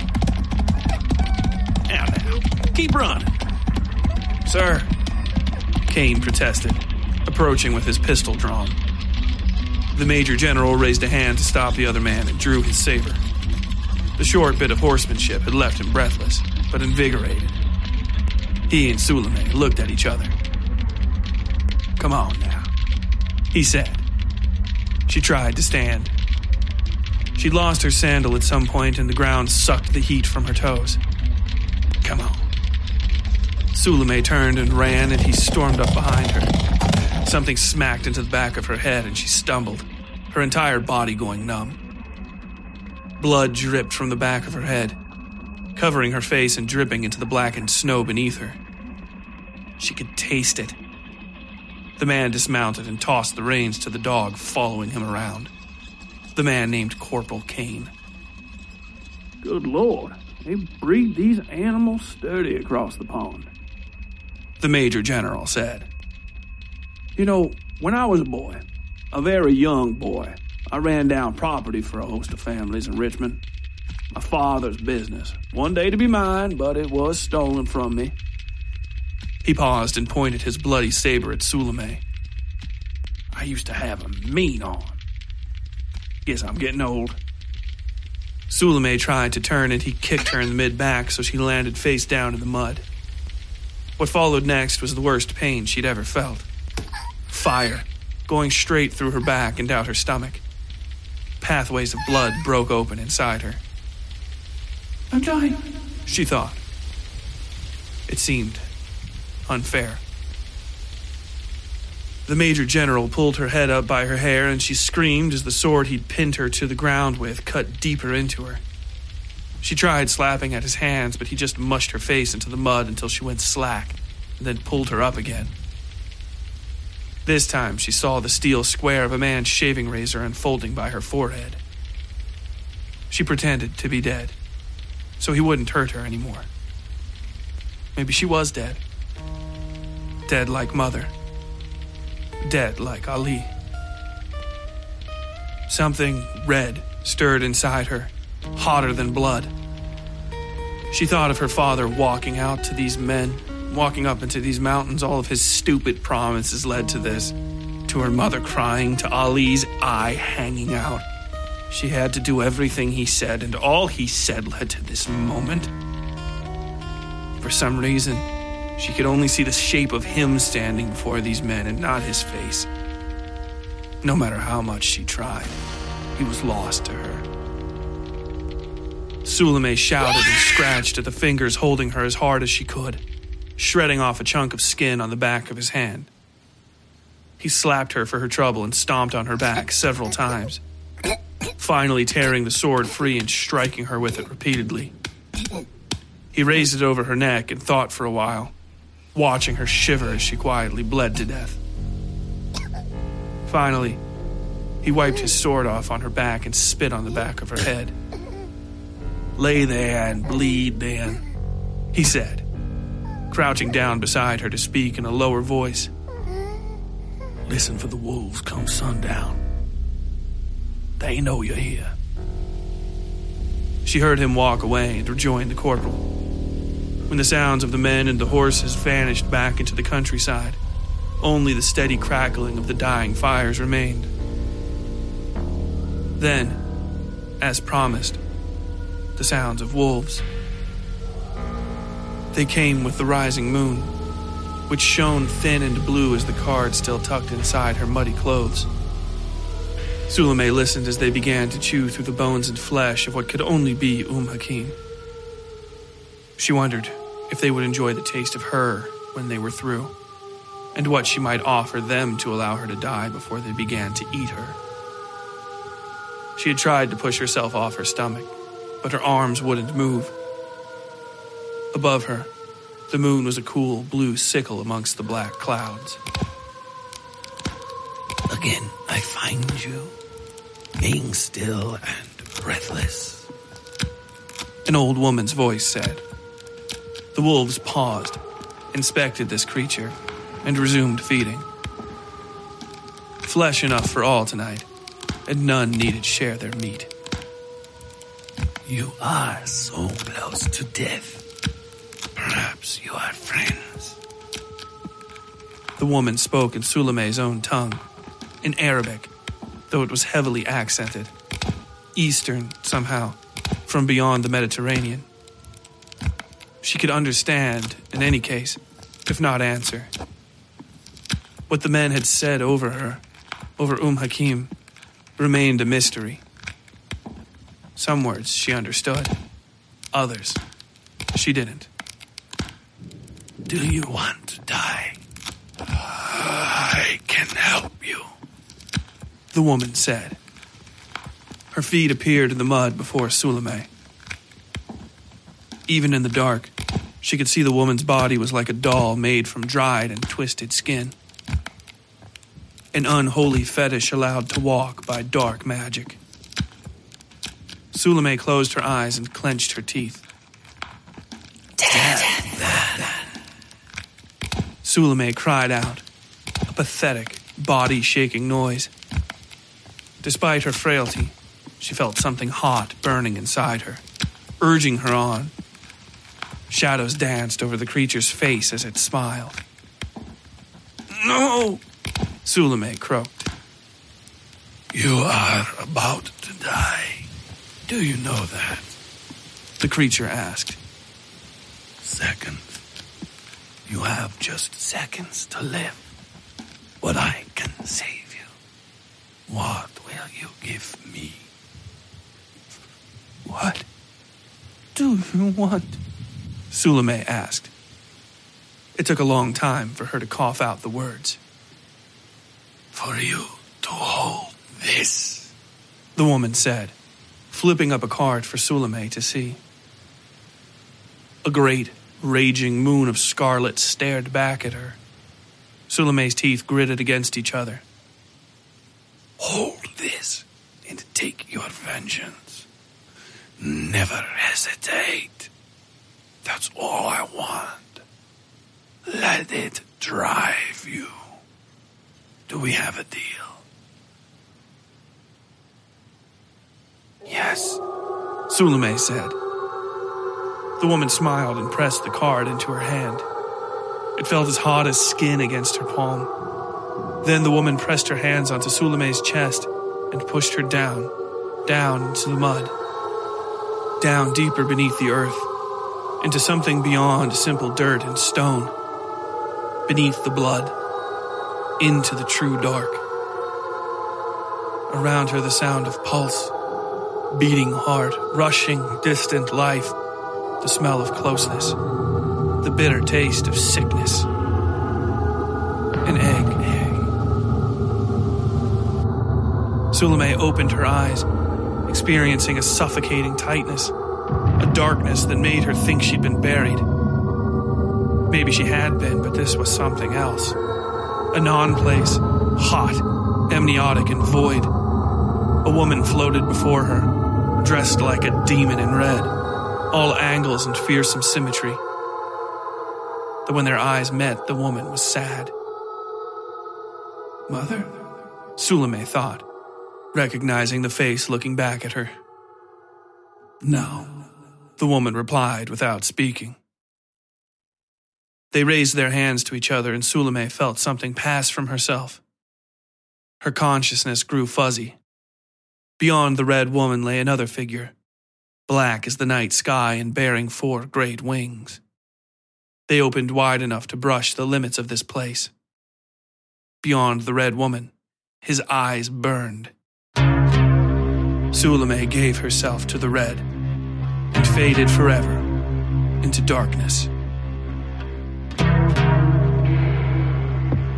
Now, now, keep running. "Sir," Kane protested, approaching with his pistol drawn. The Major General raised a hand to stop the other man and drew his saber. The short bit of horsemanship had left him breathless, but invigorated. He and Suleiman looked at each other. "Come on now," he said. She tried to stand. She'd lost her sandal at some point, and the ground sucked the heat from her toes. "Come on." Suleiman turned and ran, and he stormed up behind her. Something smacked into the back of her head, and she stumbled, her entire body going numb. Blood dripped from the back of her head, covering her face and dripping into the blackened snow beneath her. She could taste it. The man dismounted and tossed the reins to the dog following him around. The man named Corporal Kane. Good Lord, they breed these animals sturdy across the pond, the Major General said. You know, when I was a boy, a very young boy, I ran down property for a host of families in Richmond. My father's business. One day to be mine, but it was stolen from me. He paused and pointed his bloody saber at Suleiman. I used to have a mean on. Guess I'm getting old. Suleiman tried to turn and he kicked her in the mid-back so she landed face down in the mud. What followed next was the worst pain she'd ever felt. Fire, going straight through her back and down her stomach. Pathways of blood broke open inside her. I'm dying, she thought. It seemed unfair. The Major General pulled her head up by her hair, and she screamed as the sword he'd pinned her to the ground with cut deeper into her. She tried slapping at his hands, but he just mushed her face into the mud until she went slack, and then pulled her up again. This time she saw the steel square of a man's shaving razor unfolding by her forehead. She pretended to be dead, so he wouldn't hurt her anymore. Maybe she was dead. Dead like Mother. Dead like Ali. Something red stirred inside her, hotter than blood. She thought of her father walking out to these men, walking up into these mountains. All of his stupid promises led to this. To her mother crying, to Ali's eye hanging out. She had to do everything he said, and all he said led to this moment. For some reason, she could only see the shape of him standing before these men and not his face. No matter how much she tried, he was lost to her. Suleiman shouted and scratched at the fingers holding her as hard as she could, shredding off a chunk of skin on the back of his hand. He slapped her for her trouble and stomped on her back several times, finally tearing the sword free and striking her with it repeatedly. He raised it over her neck and thought for a while, watching her shiver as she quietly bled to death. Finally, he wiped his sword off on her back and spit on the back of her head. Lay there and bleed then, he said, crouching down beside her to speak in a lower voice. Listen for the wolves come sundown. They know you're here. She heard him walk away and rejoined the corporal. When the sounds of the men and the horses vanished back into the countryside, only the steady crackling of the dying fires remained. Then, as promised, the sounds of wolves. They came with the rising moon, which shone thin and blue as the card still tucked inside her muddy clothes. Suleiman listened as they began to chew through the bones and flesh of what could only be Umm Hakim. She wondered if they would enjoy the taste of her when they were through. and what she might offer them to allow her to die before they began to eat her. She had tried to push herself off her stomach, but her arms wouldn't move. Above her, the moon was a cool blue sickle amongst the black clouds. Again, I find you being still and breathless. An old woman's voice said. The wolves paused, inspected this creature, and resumed feeding. Flesh enough for all tonight, and none needed share their meat. You are so close to death. Perhaps you are friends. The woman spoke in Suleme's own tongue, in Arabic, though it was heavily accented. Eastern, somehow, from beyond the Mediterranean. She could understand, in any case, if not answer. What the men had said over her, over Umm Hakim, remained a mystery. Some words she understood. Others, she didn't. Do you want to die? I can help you, the woman said. Her feet appeared in the mud before Suleme. Even in the dark, she could see the woman's body was like a doll made from dried and twisted skin. An unholy fetish allowed to walk by dark magic. Suleme closed her eyes and clenched her teeth. Death, then. Suleme cried out, a pathetic, body-shaking noise. Despite her frailty, she felt something hot burning inside her, urging her on. Shadows danced over the creature's face as it smiled. No! Suleme croaked. You are about to die. Do you know that? The creature asked. Seconds. You have just seconds to live. But I can save you. What will you give me? What do you want? Suleme asked. It took a long time for her to cough out the words. For you to hold this, the woman said, flipping up a card for Suleme to see. A great, raging moon of scarlet stared back at her. Suleme's teeth gritted against each other. Hold this and take your vengeance. Never hesitate. That's all I want. Let it drive you. Do we have a deal? Yes, Suleme said. The woman smiled and pressed the card into her hand. It felt as hot as skin against her palm. Then the woman pressed her hands onto Suleme's chest and pushed her down, down into the mud. Down deeper beneath the earth, into something beyond simple dirt and stone. Beneath the blood, into the true dark. Around her the sound of pulse, beating heart, rushing, distant life, the smell of closeness, the bitter taste of sickness. An egg, egg. Suleme opened her eyes, experiencing a suffocating tightness, a darkness that made her think she'd been buried. Maybe she had been, but this was something else. A non-place, hot, amniotic and void. A woman floated before her, dressed like a demon in red, all angles and fearsome symmetry. But when their eyes met, the woman was sad. Mother? Suleme thought, recognizing the face looking back at her. No, the woman replied without speaking. They raised their hands to each other and Suleme felt something pass from herself. Her consciousness grew fuzzy. Beyond the red woman lay another figure, black as the night sky and bearing four great wings. They opened wide enough to brush the limits of this place. Beyond the red woman, his eyes burned. Suleme gave herself to the red and faded forever into darkness.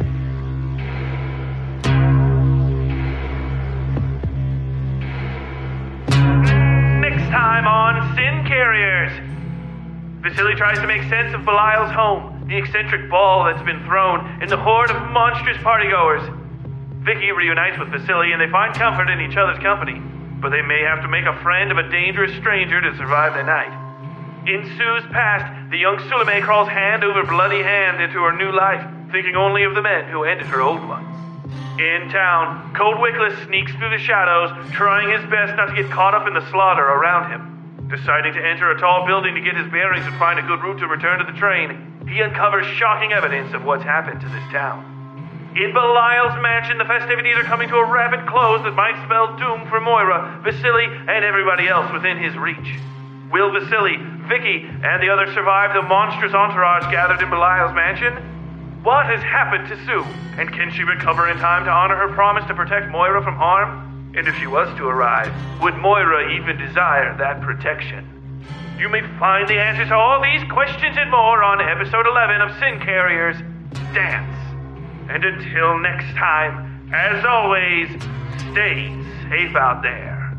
Carriers. Vasily tries to make sense of Belial's home, the eccentric ball that's been thrown, and the horde of monstrous partygoers. Vicky reunites with Vasily and they find comfort in each other's company, but they may have to make a friend of a dangerous stranger to survive the night. In Sue's past, the young Suleme crawls hand over bloody hand into her new life, thinking only of the men who ended her old one. In town, Cold Wickless sneaks through the shadows, trying his best not to get caught up in the slaughter around him. Deciding to enter a tall building to get his bearings and find a good route to return to the train, he uncovers shocking evidence of what's happened to this town. In Belial's mansion, the festivities are coming to a rapid close that might spell doom for Moira, Vasily, and everybody else within his reach. Will Vasily, Vicky, and the others survive the monstrous entourage gathered in Belial's mansion? What has happened to Sue? And can she recover in time to honor her promise to protect Moira from harm? And if she was to arrive, would Moira even desire that protection? You may find the answers to all these questions and more on episode eleven of Sin Carriers, Dance. And until next time, as always, stay safe out there.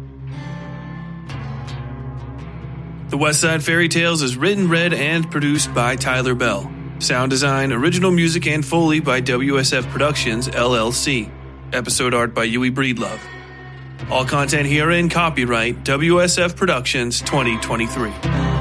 The West Side Fairy Tales is written, read, and produced by Tyler Bell. Sound design, original music, and Foley by W S F Productions, L L C. Episode art by Yui Breedlove. All content herein copyright W S F Productions twenty twenty-three.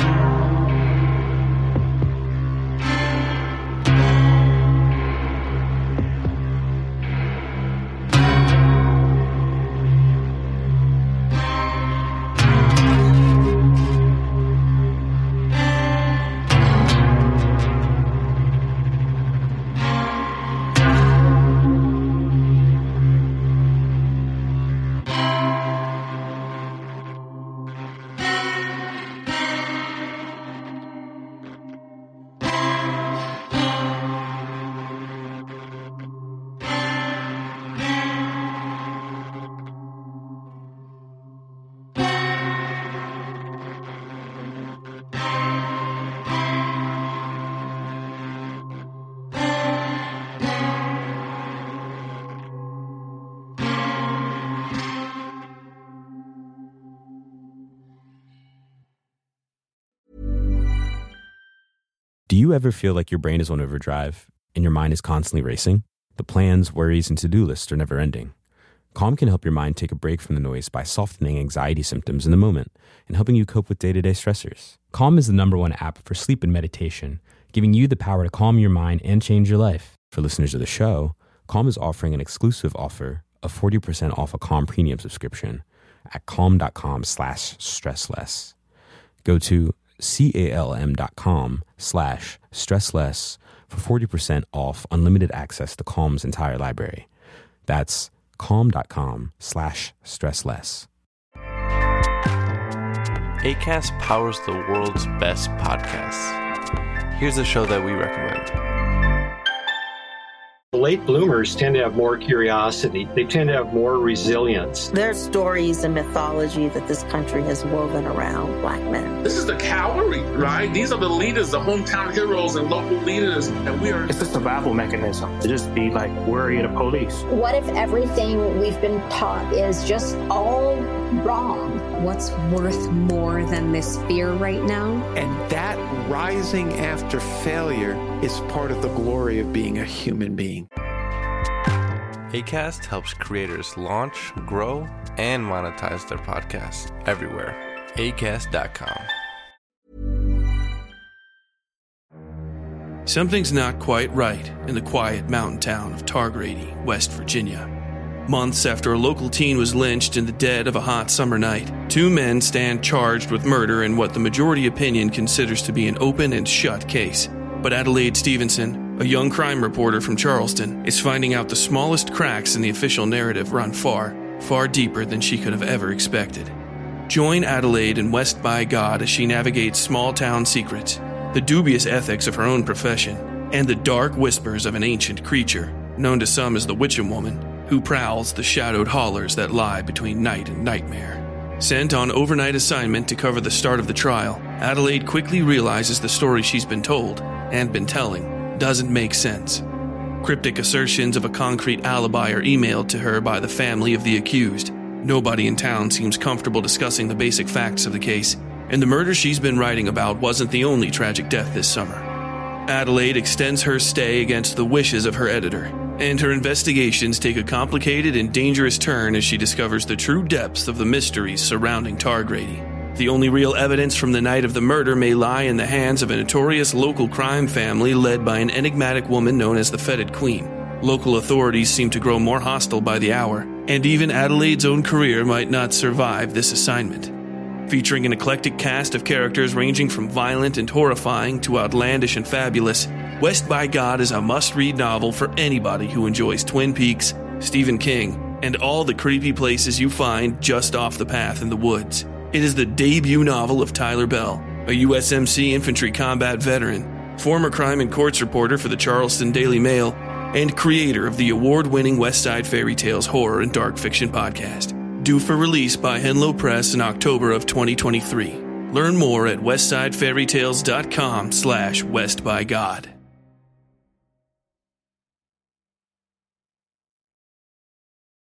Do you ever feel like your brain is on overdrive and your mind is constantly racing? The plans, worries, and to-do lists are never ending. Calm can help your mind take a break from the noise by softening anxiety symptoms in the moment and helping you cope with day-to-day stressors. Calm is the number one app for sleep and meditation, giving you the power to calm your mind and change your life. For listeners of the show, Calm is offering an exclusive offer of forty percent off a Calm premium subscription at calm.com slash stressless. Go to calm.com slash stressless for forty percent off unlimited access to Calm's entire library. That's calm.com slash stressless. Acast powers the world's best podcasts. Here's a show that we recommend. Late bloomers tend to have more curiosity. They tend to have more resilience. There are stories and mythology that this country has woven around Black men. This is the cavalry, right? These are the leaders, the hometown heroes and local leaders, and we are... It's a survival mechanism to just be like worry of the police. What if everything we've been taught is just all wrong? What's worth more than this fear right now? And that rising after failure is part of the glory of being a human being. Acast helps creators launch, grow, and monetize their podcasts everywhere. acast dot com. Something's not quite right in the quiet mountain town of Targrady, West Virginia. Months after a local teen was lynched in the dead of a hot summer night, two men stand charged with murder in what the majority opinion considers to be an open and shut case. But Adelaide Stevenson, a young crime reporter from Charleston, is finding out the smallest cracks in the official narrative run far, far deeper than she could have ever expected. Join Adelaide in West by God as she navigates small-town secrets, the dubious ethics of her own profession, and the dark whispers of an ancient creature, known to some as the Witchem Woman, who prowls the shadowed hollers that lie between night and nightmare. Sent on overnight assignment to cover the start of the trial, Adelaide quickly realizes the story she's been told, and been telling, doesn't make sense. Cryptic assertions of a concrete alibi are emailed to her by the family of the accused. Nobody in town seems comfortable discussing the basic facts of the case, And the murder she's been writing about wasn't the only tragic death this summer. Adelaide extends her stay against the wishes of her editor, and her investigations take a complicated and dangerous turn as she discovers the true depths of the mysteries surrounding Targrady. The only real evidence from the night of the murder may lie in the hands of a notorious local crime family led by an enigmatic woman known as the Fetid Queen. Local authorities seem to grow more hostile by the hour, and even Adelaide's own career might not survive this assignment. Featuring an eclectic cast of characters ranging from violent and horrifying to outlandish and fabulous, West by God is a must-read novel for anybody who enjoys Twin Peaks, Stephen King, and all the creepy places you find just off the path in the woods. It is the debut novel of Tyler Bell, a U S M C infantry combat veteran, former crime and courts reporter for the Charleston Daily Mail, and creator of the award-winning West Side Fairy Tales horror and dark fiction podcast. Due for release by Henlow Press in October of twenty twenty-three. Learn more at westsidefairytales.com slash westbygod.